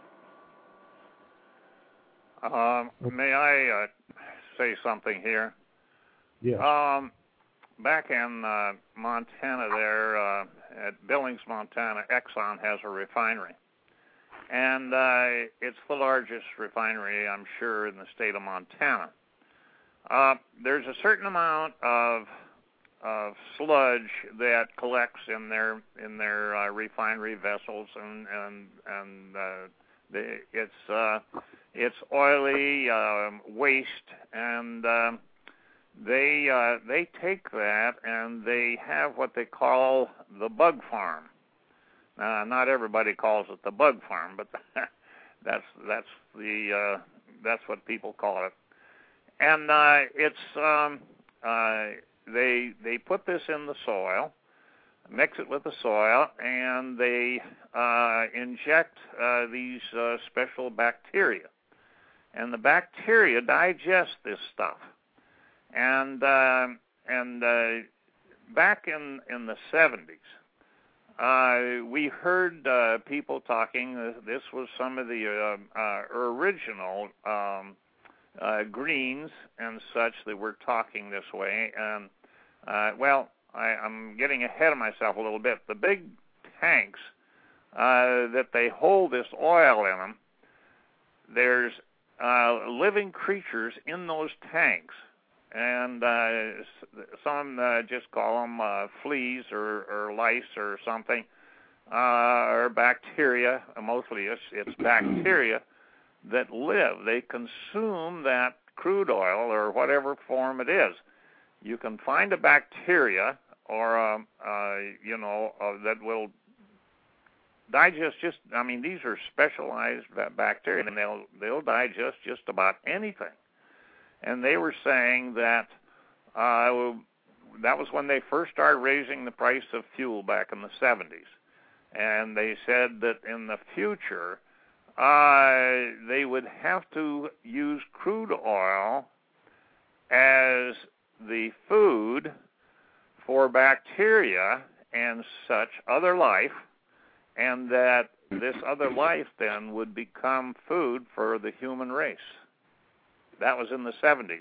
Um, may I uh, say something here? Yes. Um, back in uh, Montana there, uh, at Billings, Montana, Exxon has a refinery. And uh, it's the largest refinery, I'm sure, in the state of Montana. Uh, there's a certain amount of of sludge that collects in their in their uh, refinery vessels, and and and uh, the, it's uh, it's oily um, waste, and uh, they uh, they take that and they have what they call the bug farm. Uh, not everybody calls it the bug farm, but that's that's the uh, that's what people call it. And uh, it's um, uh, they they put this in the soil, mix it with the soil, and they uh, inject uh, these uh, special bacteria, and the bacteria digest this stuff. And uh, and uh, back in in the seventies. Uh, we heard uh, people talking. Uh, this was some of the uh, uh, original um, uh, greens and such that were talking this way. And uh, well, I, I'm getting ahead of myself a little bit. The big tanks uh, that they hold this oil in them, there's uh, living creatures in those tanks. And uh, some uh, just call them uh, fleas or, or lice or something, uh, or bacteria. Mostly it's, it's bacteria that live. They consume that crude oil or whatever form it is. You can find a bacteria or, a, uh, you know, uh, that will digest just, I mean, these are specialized bacteria, and they'll, they'll digest just about anything. And they were saying that uh, that was when they first started raising the price of fuel back in the seventies. And they said that in the future, uh, they would have to use crude oil as the food for bacteria and such other life, and that this other life then would become food for the human race. That was in the seventies.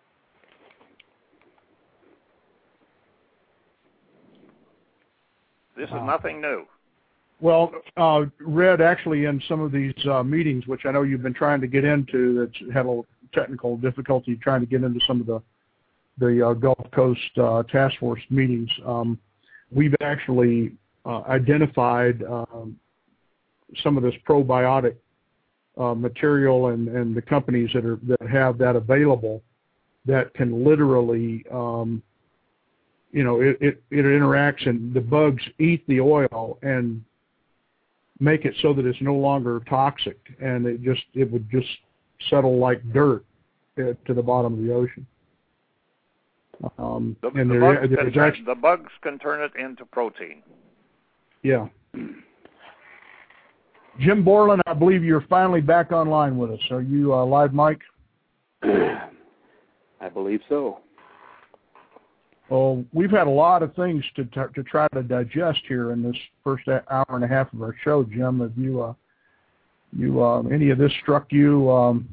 This is nothing new. Well, uh, Red, actually in some of these uh, meetings, which I know you've been trying to get into, that's had a little technical difficulty trying to get into some of the the uh, Gulf Coast uh, Task Force meetings, um, we've actually uh, identified um, some of this probiotic uh, material and, and the companies that are that have that available that can literally, um, you know, it, it, it interacts and the bugs eat the oil and make it so that it's no longer toxic, and it just it would just settle like dirt uh, to the bottom of the ocean. Um, the, and the, there, bugs there's turn, actually, the bugs can turn it into protein. Yeah. Jim Borland, I believe you're finally back online with us. Are you uh, live, Mike? I believe so. Well, we've had a lot of things to t- to try to digest here in this first hour and a half of our show. Jim, have you uh, you uh, any of this struck you? Um,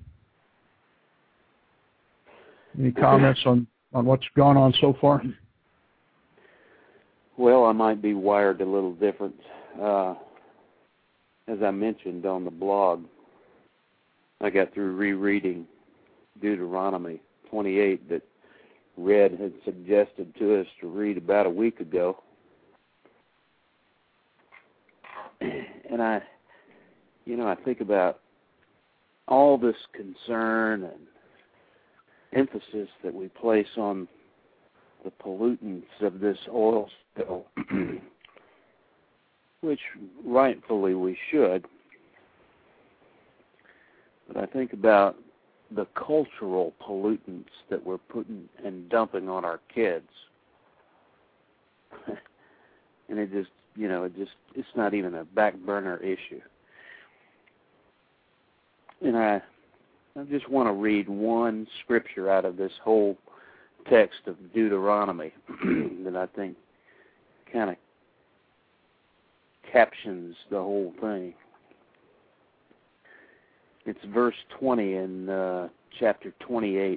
any comments on, on what's gone on so far? Well, I might be wired a little different. Uh, as I mentioned on the blog, I got through rereading Deuteronomy twenty-eight that Red had suggested to us to read about a week ago. And I, you know, I think about all this concern and emphasis that we place on the pollutants of this oil spill, which rightfully we should. But I think about the cultural pollutants that we're putting and dumping on our kids. And it just, you know, it just, it's not even a back burner issue. And I, I just want to read one scripture out of this whole text of Deuteronomy that I think kind of captions the whole thing. It's verse twenty in uh, chapter twenty-eight.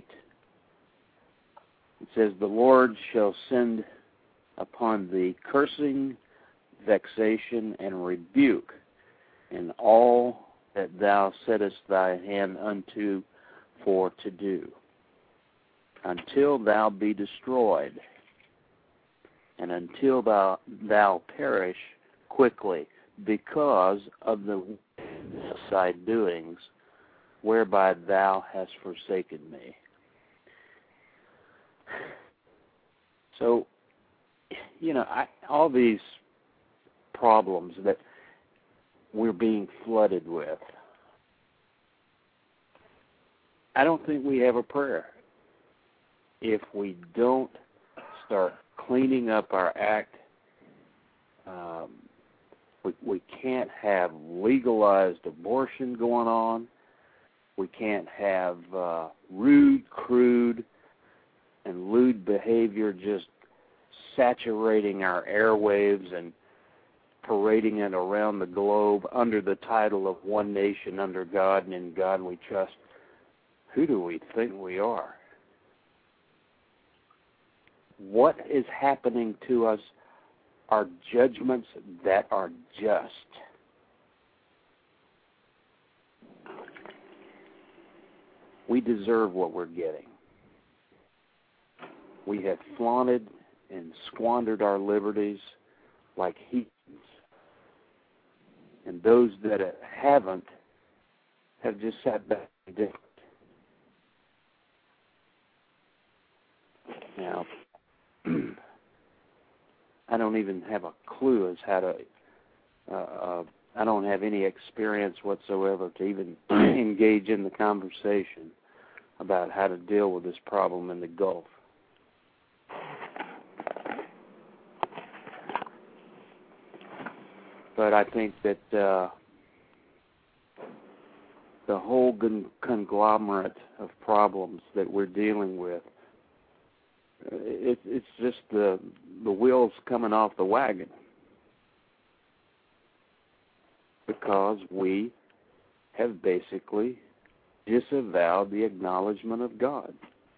It says, "The Lord shall send upon thee cursing, vexation, and rebuke in all that thou settest thy hand unto for to do, until thou be destroyed, and until thou, thou perish quickly, because of the thy doings, whereby thou hast forsaken me." So, you know, I, all these problems that we're being flooded with, I don't think we have a prayer if we don't start cleaning up our act. Um, we, we can't have legalized abortion going on. We can't have uh, rude, crude, and lewd behavior just saturating our airwaves and parading it around the globe under the title of one nation under God and in God we trust. Who do we think we are? What is happening to us are judgments that are just. We deserve what we're getting. We have flaunted and squandered our liberties like heathens. And those that haven't have just sat back and did. now. I don't even have a clue as how to. Uh, uh, I don't have any experience whatsoever to even engage in the conversation about how to deal with this problem in the Gulf. But I think that uh, the whole con- conglomerate of problems that we're dealing with, it, it's just the the wheels coming off the wagon because we have basically disavowed the acknowledgement of God.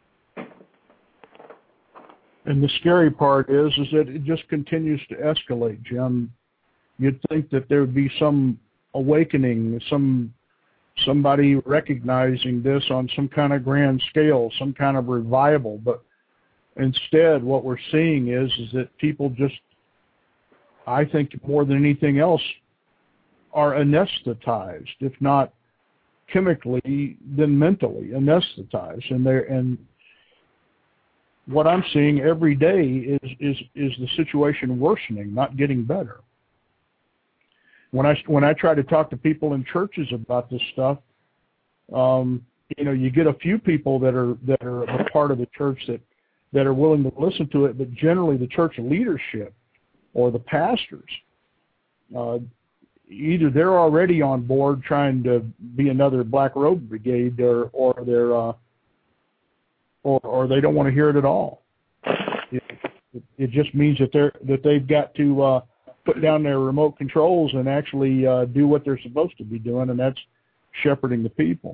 And the scary part is, is that it just continues to escalate, Jim. You'd think that there would be some awakening, some somebody recognizing this on some kind of grand scale, some kind of revival. But instead, what we're seeing is, is that people just, I think more than anything else, are anesthetized, if not chemically, then mentally anesthetized. And they're, and what I'm seeing every day is, is, is the situation worsening, not getting better. When I, when I try to talk to people in churches about this stuff, um, you know, you get a few people that are that are a part of the church that, that are willing to listen to it, but generally the church leadership or the pastors, uh, either they're already on board trying to be another Black Robe Brigade, or or they're uh, or or they don't want to hear it at all. It, it, it just means that they're that they've got to uh, put down their remote controls and actually uh, do what they're supposed to be doing, and that's shepherding the people.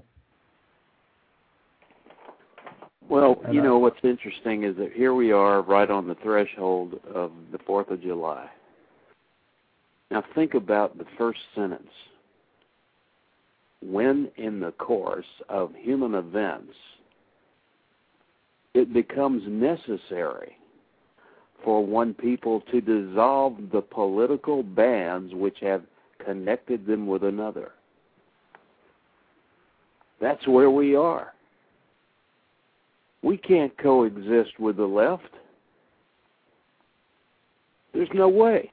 Well, and you I, know, what's interesting is that here we are right on the threshold of the fourth of July. Now think about the first sentence. When in the course of human events it becomes necessary for one people to dissolve the political bands which have connected them with another. That's where we are. We can't coexist with the left. There's no way.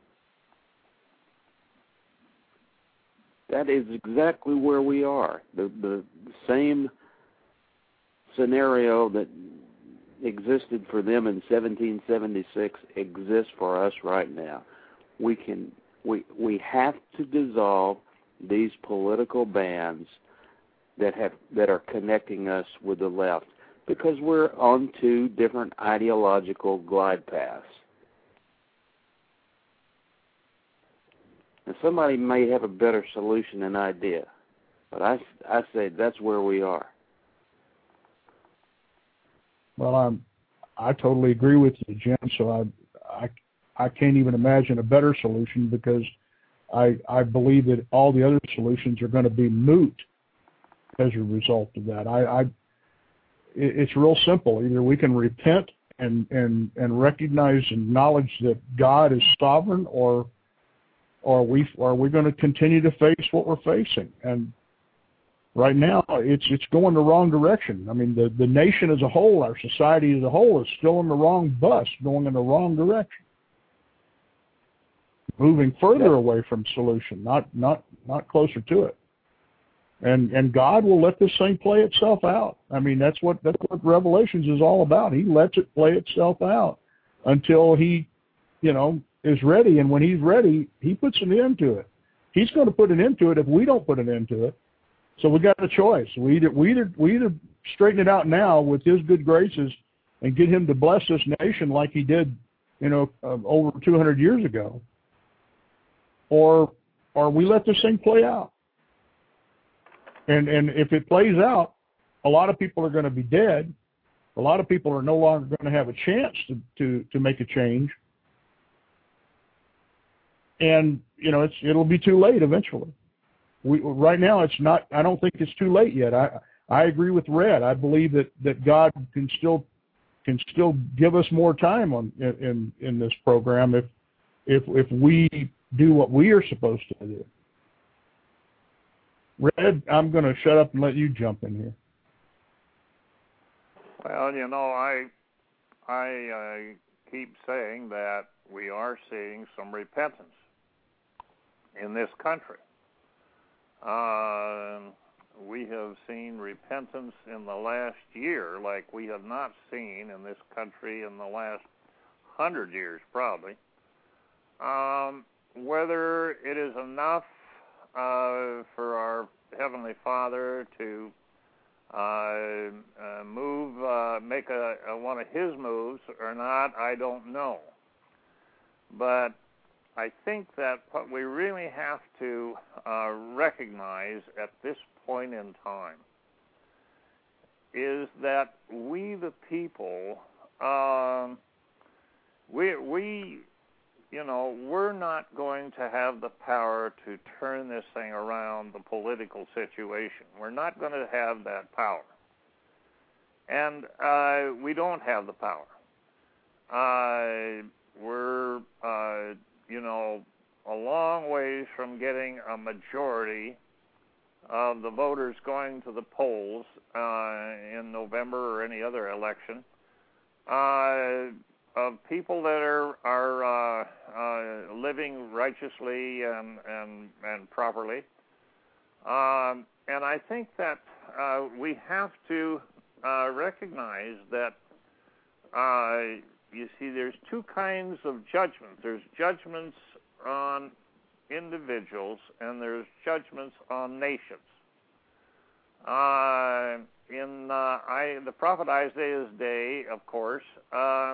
That is exactly where we are. The, the same scenario that existed for them in seventeen seventy-six exists for us right now. We can we we have to dissolve these political bands that have that are connecting us with the left, because we're on two different ideological glide paths. And somebody may have a better solution and idea, but I, I say that's where we are. Well, I'm, I totally agree with you, Jim. So I, I, I can't even imagine a better solution, because I, I believe that all the other solutions are going to be moot as a result of that. I, I, it's real simple. Either we can repent and, and, and recognize and acknowledge that God is sovereign, or or we are we going to continue to face what we're facing. And right now, it's it's going the wrong direction. I mean, the, the nation as a whole, our society as a whole, is still in the wrong bus, going in the wrong direction, moving further yeah. away from solution, not not not closer to it. And and God will let this thing play itself out. I mean, that's what that's what Revelations is all about. He lets it play itself out until He, you know, is ready. And when He's ready, He puts an end to it. He's going to put an end to it if we don't put an end to it. So we got a choice. We either we either we either straighten it out now with His good graces and get Him to bless this nation like He did, you know, uh, over two hundred years ago, or or we let this thing play out. And and if it plays out, a lot of people are going to be dead. A lot of people are no longer going to have a chance to, to, to make a change. And, you know, it's it'll be too late eventually. We, right now, it's not. I don't think it's too late yet. I I agree with Red. I believe that, that God can still can still give us more time on in in this program if if if we do what we are supposed to do. Red, I'm going to shut up and let you jump in here. Well, you know, I I uh, keep saying that we are seeing some repentance in this country. Uh, we have seen repentance in the last year like we have not seen in this country in the last hundred years, probably. Um, whether it is enough uh, for our Heavenly Father to uh, uh, move, uh, make a, a, one of His moves or not, I don't know. But I think that what we really have to uh, recognize at this point in time is that we, the people, um, we, we, you know, we're not going to have the power to turn this thing around, the political situation. We're not going to have that power. And uh, we don't have the power. Uh, we're, uh, you know, a long ways from getting a majority of the voters going to the polls uh, in November or any other election, uh, of people that are are uh, uh, living righteously and and, and properly. Um, and I think that uh, we have to uh, recognize that, uh, you see, there's two kinds of judgments. There's judgments on individuals, and there's judgments on nations. Uh, in uh, I, the prophet Isaiah's day, of course, uh,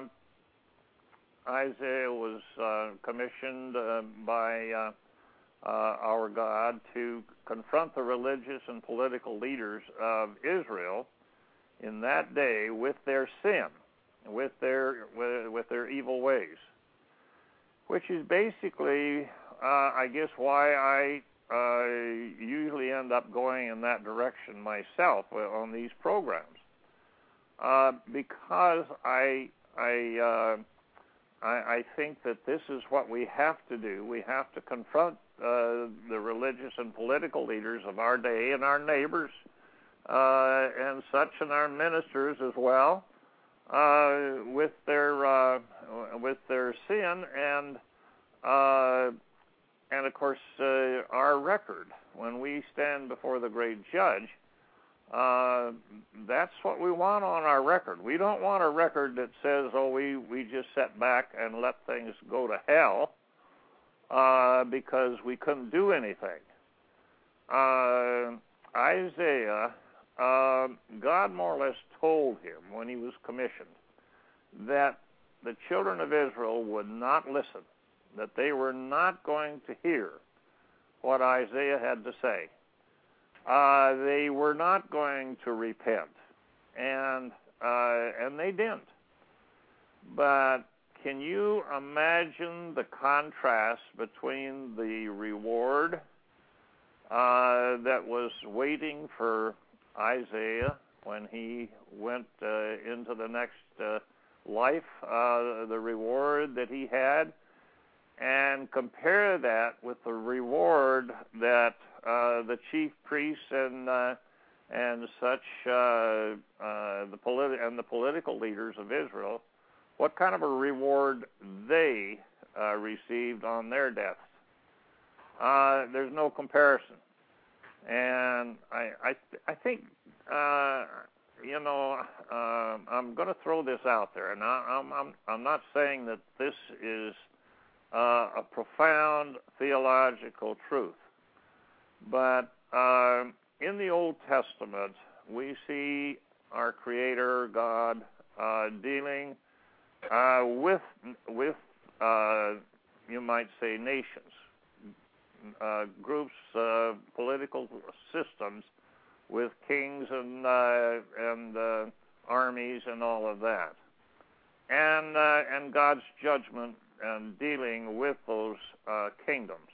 Isaiah was uh, commissioned uh, by uh, uh, our God to confront the religious and political leaders of Israel in that day with their sin, with their with, with their evil ways, which is basically, uh, I guess, why I uh, usually end up going in that direction myself on these programs, uh, because I I, uh, I I think that this is what we have to do. We have to confront uh, the religious and political leaders of our day and our neighbors uh, and such, and our ministers as well, uh, with their uh, with their sin and. Uh, and of course, uh, our record, when we stand before the great judge, uh, that's what we want on our record. We don't want a record that says, oh, we, we just sat back and let things go to hell uh, because we couldn't do anything. Uh, Isaiah, uh, God more or less told him when he was commissioned that the children of Israel would not listen, that they were not going to hear what Isaiah had to say. Uh, they were not going to repent, and uh, and they didn't. But can you imagine the contrast between the reward uh, that was waiting for Isaiah when he went uh, into the next uh, life, uh, the reward that he had, and compare that with the reward that uh, the chief priests and uh, and such uh, uh, the politi- and the political leaders of Israel, what kind of a reward they uh, received on their deaths? Uh, there's no comparison, and I I, I think uh, you know uh, I'm going to throw this out there, and I, I'm I'm I'm not saying that this is Uh, a profound theological truth. But uh, in the Old Testament, we see our Creator, God, uh, dealing uh, with, with uh, you might say, nations, uh, groups, uh, political systems, with kings and, uh, and uh, armies and all of that. And, uh, and God's judgment and dealing with those uh, kingdoms.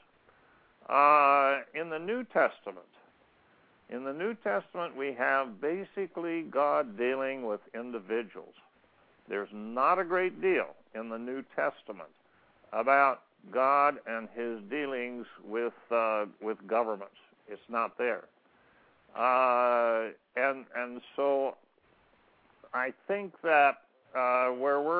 Uh, in the New Testament, in the New Testament, we have basically God dealing with individuals. There's not a great deal in the New Testament about God and His dealings with uh, with governments. It's not there, uh, and and so I think that uh, where we're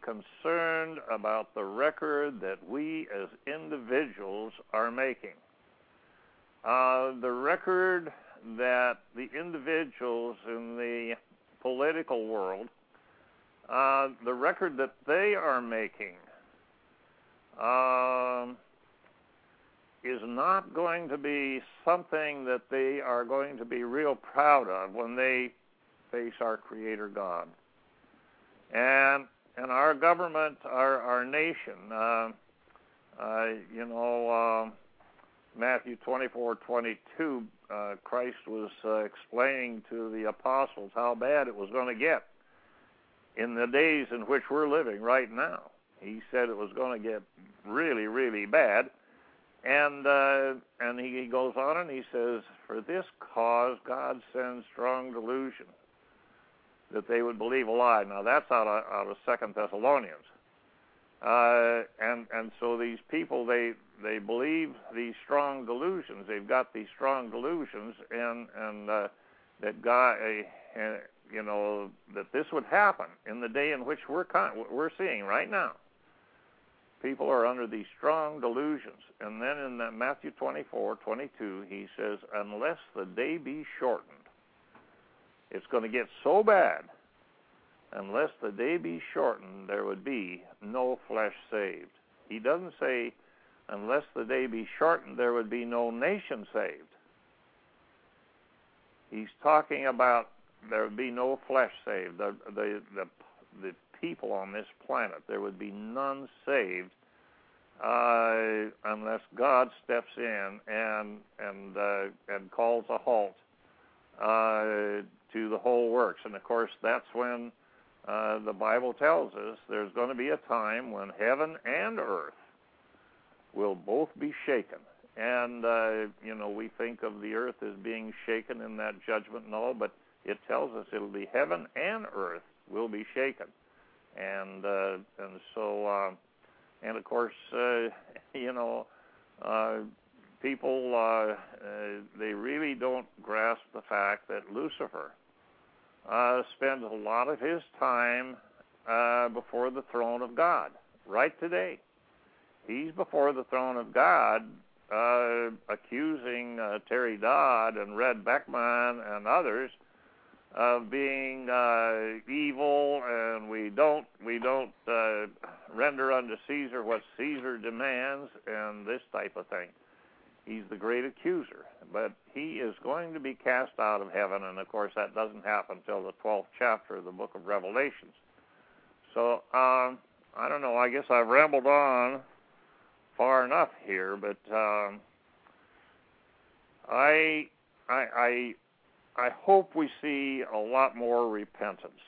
concerned about the record that we as individuals are making. Uh, the record that the individuals in the political world, uh, the record that they are making, um, is not going to be something that they are going to be real proud of when they face our Creator God. And and our government, our our nation, uh, uh, you know, uh, Matthew twenty-four twenty-two, uh, Christ was uh, explaining to the apostles how bad it was going to get in the days in which we're living right now. He said it was going to get really, really bad. And uh, and he, he goes on and he says, for this cause God sends strong delusion, that they would believe a lie. Now that's out of out of Second Thessalonians, uh, and and so these people they they believe these strong delusions. They've got these strong delusions, and and uh, that God, uh, you know, that this would happen in the day in which we're con- we're seeing right now. People are under these strong delusions, and then in that Matthew twenty-four twenty-two, he says, unless the day be shortened. It's going to get so bad, unless the day be shortened, there would be no flesh saved. He doesn't say, unless the day be shortened, there would be no nation saved. He's talking about there would be no flesh saved. The, the, the, the people on this planet, there would be none saved uh, unless God steps in and, and, uh, and calls a halt Uh, to the whole works. And of course that's when uh, the Bible tells us there's going to be a time when heaven and earth will both be shaken. And uh, you know, we think of the earth as being shaken in that judgment and all, but it tells us it'll be heaven and earth will be shaken. And uh, and so uh, and of course uh, you know uh, people, uh, uh, they really don't grasp the fact that Lucifer uh, spends a lot of his time uh, before the throne of God, right today. He's before the throne of God uh, accusing uh, Terry Dodd and Red Beckman and others of being uh, evil, and we don't, we don't uh, render unto Caesar what Caesar demands, and this type of thing. He's the great accuser, but he is going to be cast out of heaven, and of course that doesn't happen until the twelfth chapter of the book of Revelations. So, um, I don't know, I guess I've rambled on far enough here, but um, I, I, I, I hope we see a lot more repentance.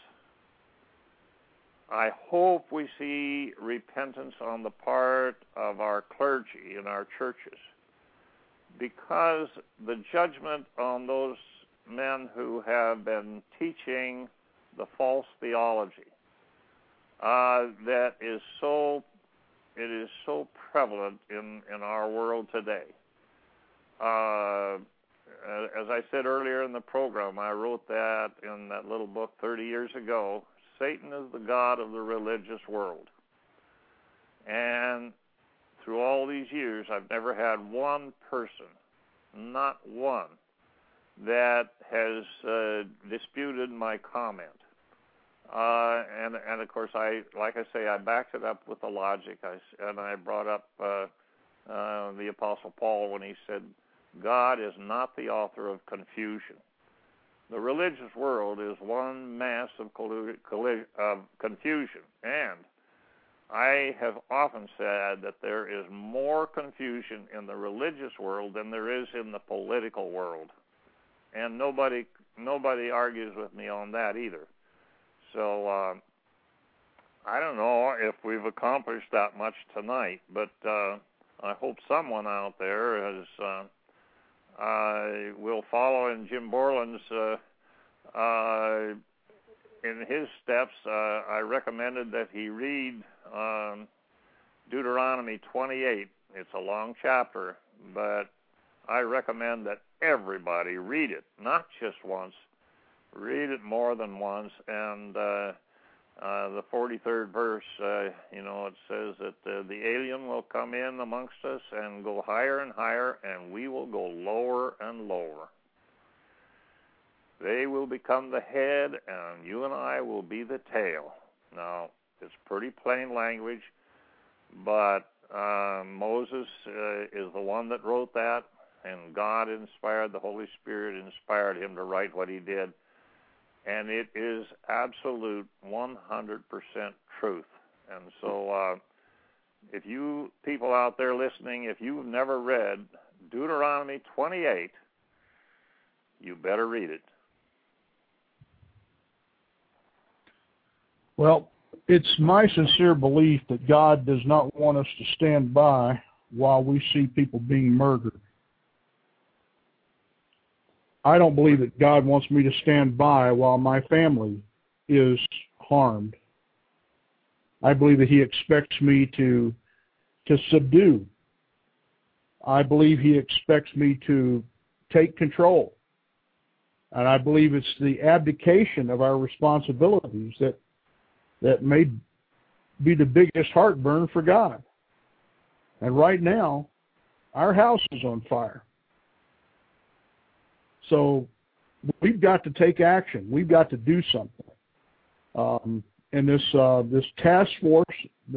I hope we see repentance on the part of our clergy in our churches, because the judgment on those men who have been teaching the false theology uh, that is so, it is so prevalent in, in our world today. Uh, as I said earlier in the program, I wrote that in that little book thirty years ago, Satan is the god of the religious world. And through all these years, I've never had one person, not one, that has uh, disputed my comment. Uh, and, and of course, I, like I say, I backed it up with the logic, I, and I brought up uh, uh, the Apostle Paul when he said, God is not the author of confusion. The religious world is one mass of, collu- colli- of confusion, and I have often said that there is more confusion in the religious world than there is in the political world, and nobody nobody argues with me on that either. So uh, I don't know if we've accomplished that much tonight, but uh, I hope someone out there has uh, uh, will follow in Jim Borland's uh, uh, in his steps. Uh, I recommended that he read um, Deuteronomy twenty-eight. It's a long chapter, but I recommend that everybody read it, not just once. Read it more than once, and uh, uh, the forty-third verse, uh, you know, it says that uh, the alien will come in amongst us and go higher and higher, and we will go lower and lower. They will become the head, and you and I will be the tail. Now, it's pretty plain language, but uh, Moses uh, is the one that wrote that, and God inspired, the Holy Spirit inspired him to write what he did. And it is absolute one hundred percent truth. And so uh, if you people out there listening, if you've never read Deuteronomy twenty-eight, you better read it. Well, it's my sincere belief that God does not want us to stand by while we see people being murdered. I don't believe that God wants me to stand by while my family is harmed. I believe that he expects me to, to subdue. I believe he expects me to take control. And I believe it's the abdication of our responsibilities that that may be the biggest heartburn for God. And right now, our house is on fire. So we've got to take action. We've got to do something. Um, and this uh, this task force,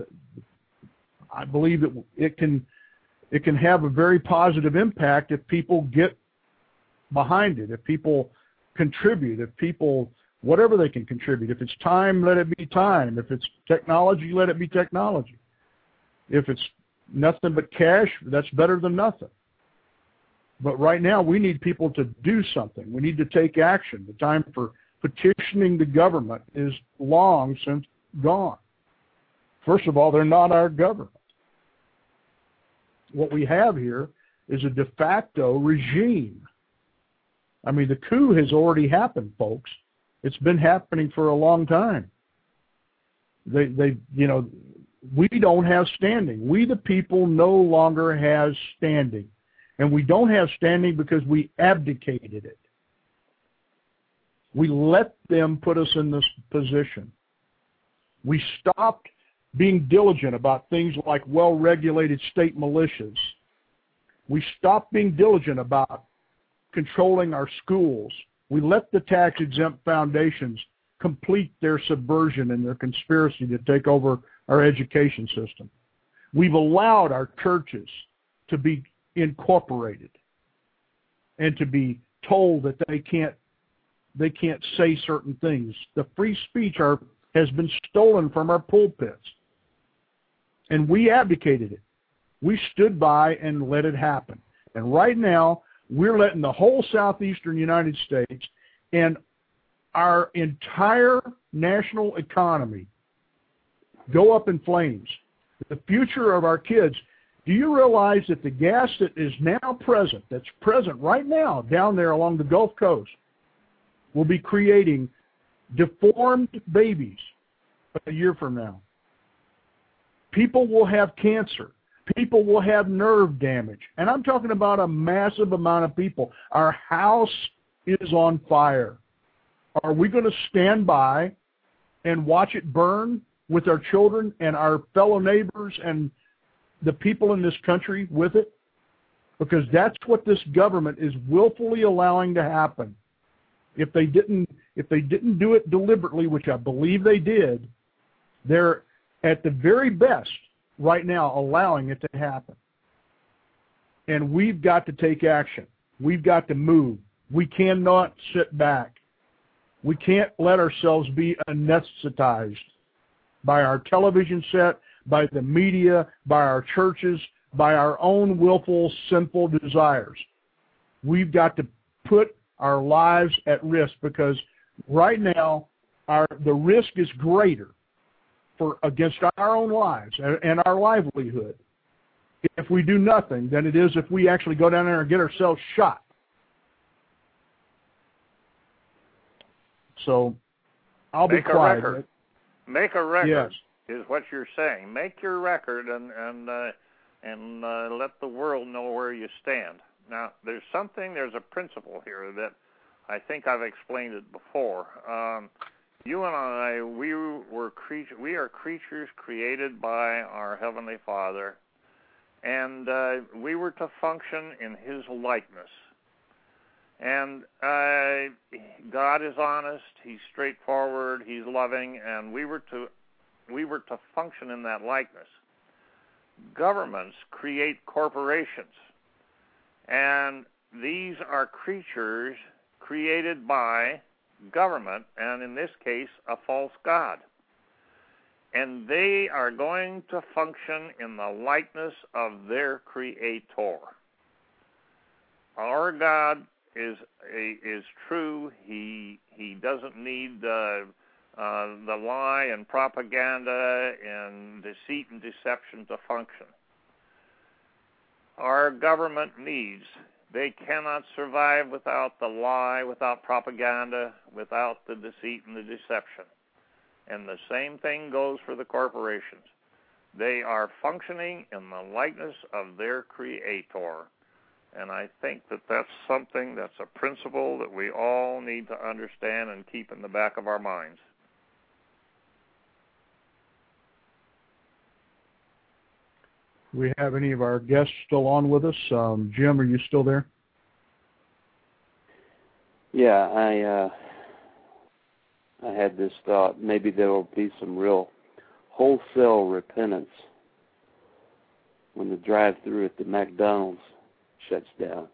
I believe that it can it can have a very positive impact if people get behind it, if people contribute, if people, whatever they can contribute. If it's time, let it be time. If it's technology, let it be technology. If it's nothing but cash, that's better than nothing. But right now, we need people to do something. We need to take action. The time for petitioning the government is long since gone. First of all, they're not our government. What we have here is a de facto regime. I mean, the coup has already happened, folks. It's been happening for a long time. They, they, you know, we don't have standing. We, the people, no longer have standing. And we don't have standing because we abdicated it. We let them put us in this position. We stopped being diligent about things like well-regulated state militias. We stopped being diligent about controlling our schools. We let the tax-exempt foundations complete their subversion and their conspiracy to take over our education system. We've allowed our churches to be incorporated and to be told that they can't they can't say certain things. The free speech are, has been stolen from our pulpits. And we abdicated it. We stood by and let it happen. And right now, we're letting the whole southeastern United States and our entire national economy go up in flames. The future of our kids. Do you realize that the gas that is now present, that's present right now down there along the Gulf Coast, will be creating deformed babies a year from now? People will have cancer. People will have nerve damage. And I'm talking about a massive amount of people. Our house is on fire. Are we going to stand by and watch it burn with our children and our fellow neighbors and the people in this country with it? Because that's what this government is willfully allowing to happen. If they didn't, if they didn't do it deliberately, which I believe they did, they're at the very best right now allowing it to happen. And we've got to take action. We've got to move. We cannot sit back. We can't let ourselves be anesthetized by our television set, by the media, by our churches, by our own willful, sinful desires. We've got to put our lives at risk because right now our the risk is greater for against our own lives and, and our livelihood if we do nothing than it is if we actually go down there and get ourselves shot. So I'll Make be quiet. A record. Make a record. Yes. Is what you're saying. Make your record and and uh, and uh, let the world know where you stand. Now, there's something, there's a principle here that I think I've explained it before. Um, You and I, we were creature, we are creatures created by our Heavenly Father, and uh, we were to function in His likeness. And uh, God is honest, He's straightforward, He's loving, and we were to we were to function in that likeness. Governments create corporations, and these are creatures created by government, and in this case, a false god. And they are going to function in the likeness of their Creator. Our God is is true. He he doesn't need uh, uh, the lie and propaganda and deceit and deception to function. Our government needs. They cannot survive without the lie, without propaganda, without the deceit and the deception. And the same thing goes for the corporations. They are functioning in the likeness of their Creator. And I think that that's something, that's a principle that we all need to understand and keep in the back of our minds. Do we have any of our guests still on with us? Um, Jim, are you still there? Yeah, I uh, I had this thought. Maybe there will be some real wholesale repentance when the drive-thru at the McDonald's shuts down.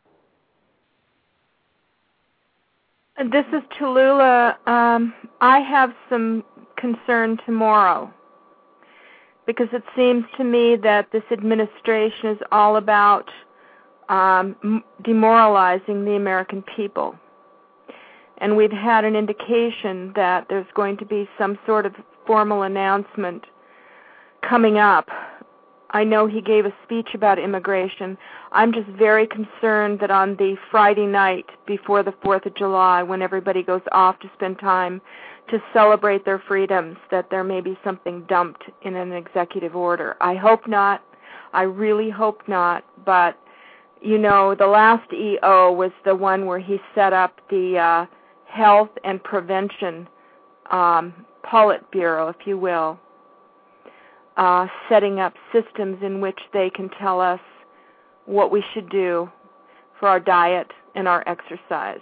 This is Tallulah. Um, I have some concern tomorrow, because it seems to me that this administration is all about um, demoralizing the American people. And we've had an indication that there's going to be some sort of formal announcement coming up. I know he gave a speech about immigration. I'm just very concerned that on the Friday night before the fourth of July, when everybody goes off to spend time to celebrate their freedoms, that there may be something dumped in an executive order. I hope not. I really hope not. But, you know, the last E O was the one where he set up the uh, Health and Prevention um, Politburo, if you will, uh, setting up systems in which they can tell us what we should do for our diet and our exercise.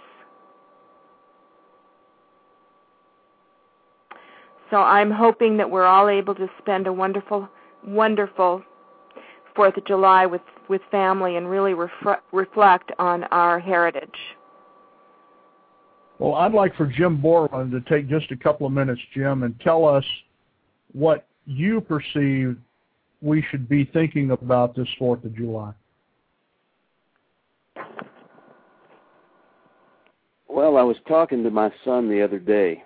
So I'm hoping that we're all able to spend a wonderful, wonderful fourth of July with, with family and really refre- reflect on our heritage. Well, I'd like for Jim Borland to take just a couple of minutes, Jim, and tell us what you perceive we should be thinking about this fourth of July. Well, I was talking to my son the other day,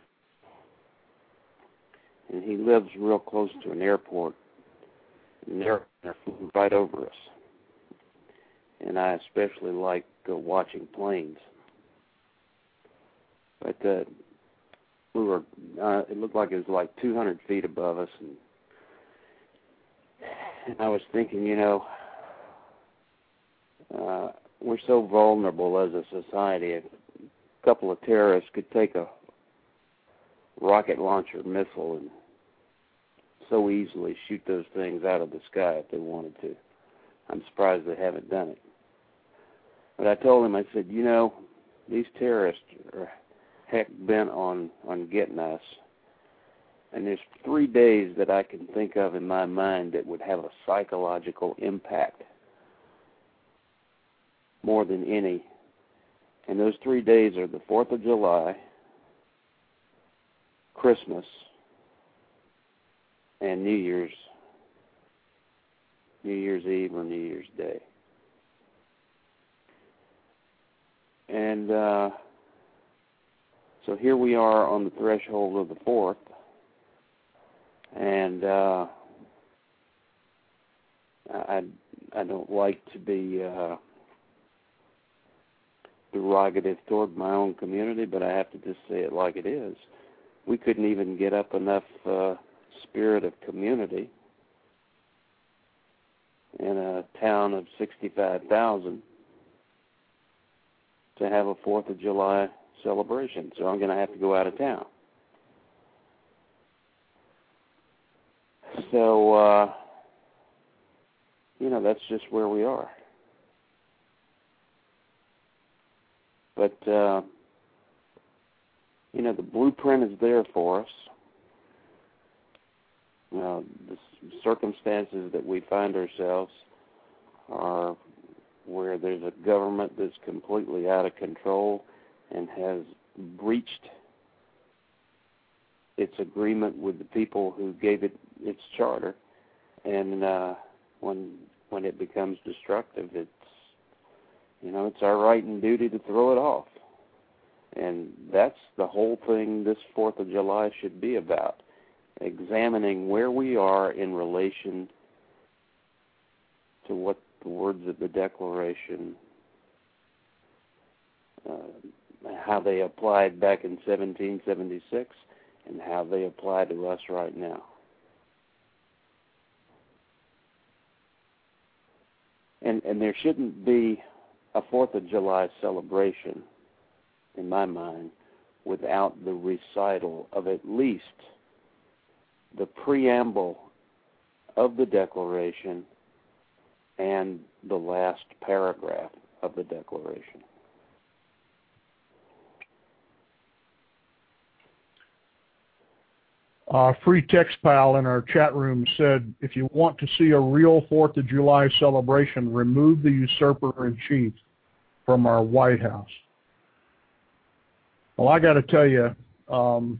and he lives real close to an airport, and they're, they're flew right over us. And I especially like uh, watching planes. But uh, we were, uh, it looked like it was like two hundred feet above us, and, and I was thinking, you know, uh, we're so vulnerable as a society. A couple of terrorists could take a rocket launcher missile and so easily shoot those things out of the sky if they wanted to. I'm surprised they haven't done it. But I told him, I said, you know, these terrorists are heck bent on, on getting us. And there's three days that I can think of in my mind that would have a psychological impact more than any. And those three days are the fourth of July, Christmas, and New Year's, New Year's Eve or New Year's Day. And uh, so here we are on the threshold of the fourth, and uh, I I don't like to be uh, derogative toward my own community, but I have to just say it like it is. We couldn't even get up enough uh, spirit of community in a town of sixty-five thousand to have a fourth of July celebration, so I'm going to have to go out of town. so, uh, you know, that's just where we are. But, uh, you know, the blueprint is there for us. Uh, the circumstances that we find ourselves are where there's a government that's completely out of control and has breached its agreement with the people who gave it its charter. And uh, when when it becomes destructive, it's, you know, it's our right and duty to throw it off. And that's the whole thing this fourth of July should be about, examining where we are in relation to what the words of the Declaration, uh, how they applied back in seventeen seventy-six and how they apply to us right now. And, and there shouldn't be a fourth of July celebration, in my mind, without the recital of at least the preamble of the Declaration and the last paragraph of the Declaration. Uh, Free Text Pal in our chat room said, if you want to see a real fourth of July celebration, remove the usurper-in-chief from our White House. Well, I got to tell you, um,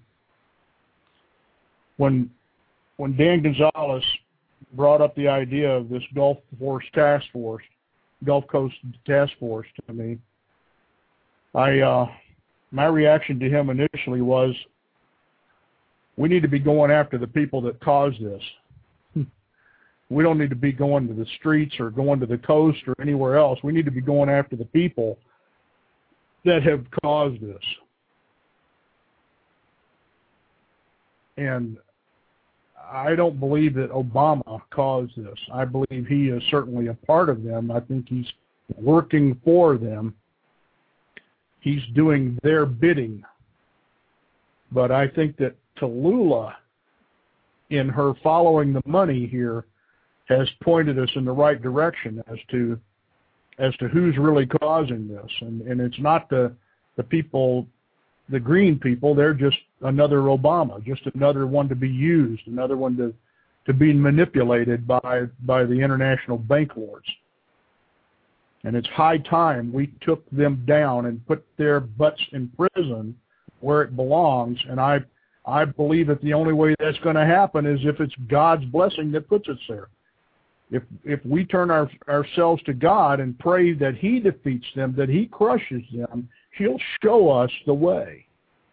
when when Dan Gonzalez brought up the idea of this Gulf Force Task Force, Gulf Coast Task Force to me, I uh, my reaction to him initially was, we need to be going after the people that caused this. We don't need to be going to the streets or going to the coast or anywhere else. We need to be going after the people that have caused this. And I don't believe that Obama caused this. I believe he is certainly a part of them. I think he's working for them. He's doing their bidding. But I think that Tallulah, in her following the money here, has pointed us in the right direction as to as to who's really causing this. And, and it's not the the people, the green people. They're just another Obama, just another one to be used, another one to to be manipulated by by the international bank lords. And it's high time we took them down and put their butts in prison where it belongs. And I I believe that the only way that's going to happen is if it's God's blessing that puts us there. If if we turn our, ourselves to God and pray that He defeats them, that He crushes them, He'll show us the way.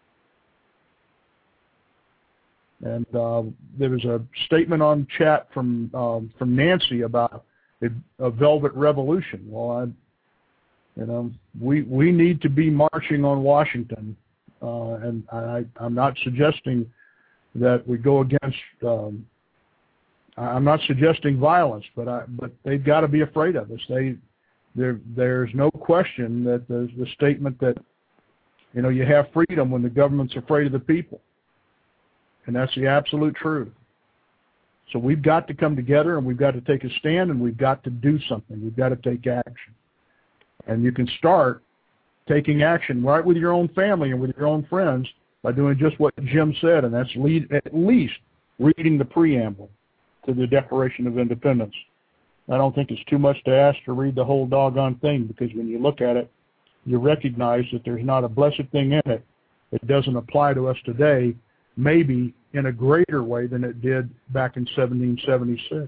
And uh, there was a statement on chat from um, from Nancy about a, a velvet revolution. Well, I, you know, we we need to be marching on Washington. Uh, and I, I'm not suggesting that we go against. Um, I'm not suggesting violence, but I, but they've got to be afraid of us. They, there, there's no question that the, the statement that, you know, you have freedom when the government's afraid of the people, and that's the absolute truth. So we've got to come together, and we've got to take a stand, and we've got to do something. We've got to take action, and you can start taking action right with your own family and with your own friends by doing just what Jim said, and that's lead, at least reading the preamble to the Declaration of Independence. I don't think it's too much to ask to read the whole doggone thing, because when you look at it, you recognize that there's not a blessed thing in it that doesn't apply to us today, maybe in a greater way than it did back in seventeen seventy-six.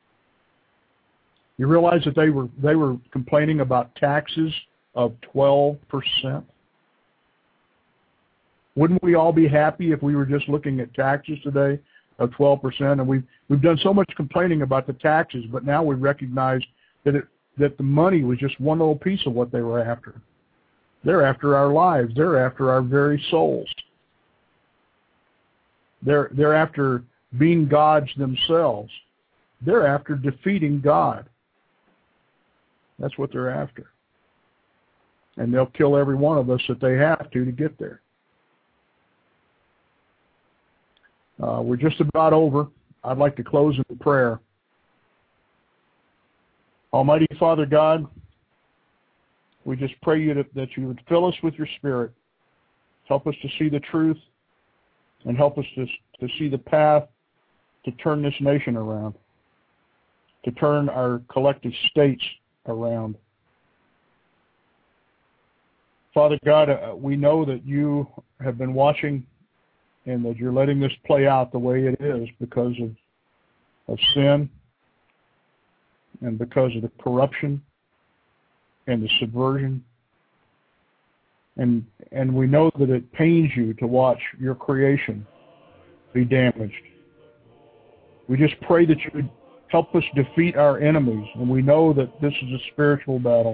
You realize that they were they were complaining about taxes of twelve percent. Wouldn't we all be happy if we were just looking at taxes today of twelve percent? And we've we've done so much complaining about the taxes, but now we recognize that it that the money was just one little piece of what they were after. They're after our lives. They're after our very souls. They're they're after being gods themselves. They're after defeating God. That's what they're after. And they'll kill every one of us that they have to to get there. Uh, we're just about over. I'd like to close in prayer. Almighty Father God, we just pray you to, that you would fill us with your Spirit. Help us to see the truth and help us to, to see the path to turn this nation around, to turn our collective states around. Father God, uh, we know that you have been watching and that you're letting this play out the way it is because of, of sin and because of the corruption and the subversion. And and we know that it pains you to watch your creation be damaged. We just pray that you would help us defeat our enemies, and we know that this is a spiritual battle.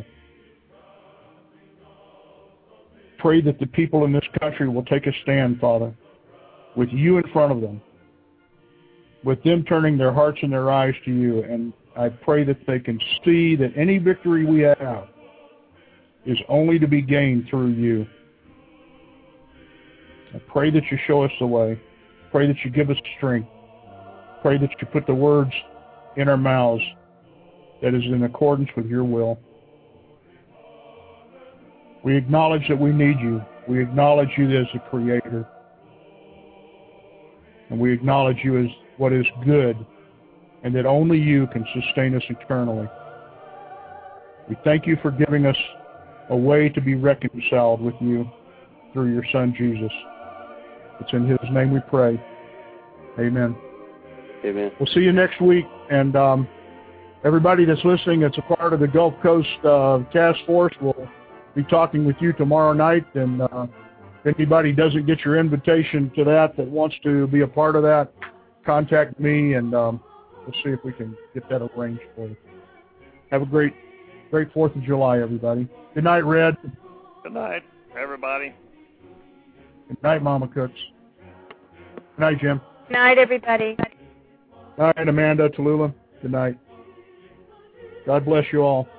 Pray that the people in this country will take a stand, Father, with you in front of them, with them turning their hearts and their eyes to you. And I pray that they can see that any victory we have is only to be gained through you. I pray that you show us the way. Pray that you give us strength. Pray that you put the words in our mouths that is in accordance with your will. We acknowledge that we need you. We acknowledge you as the Creator. And we acknowledge you as what is good, and that only you can sustain us eternally. We thank you for giving us a way to be reconciled with you through your Son, Jesus. It's in his name we pray. Amen. Amen. We'll see you next week. And um, everybody that's listening that's a part of the Gulf Coast uh, Task Force will be talking with you tomorrow night. And uh, if anybody doesn't get your invitation to that that wants to be a part of that, contact me, and um, we'll see if we can get that arranged for you. Have a great, great fourth of July, everybody. Good night, Red. Good night, everybody. Good night, Mama Cooks. Good night, Jim. Good night, everybody. Good night, Amanda, Tallulah. Good night. God bless you all.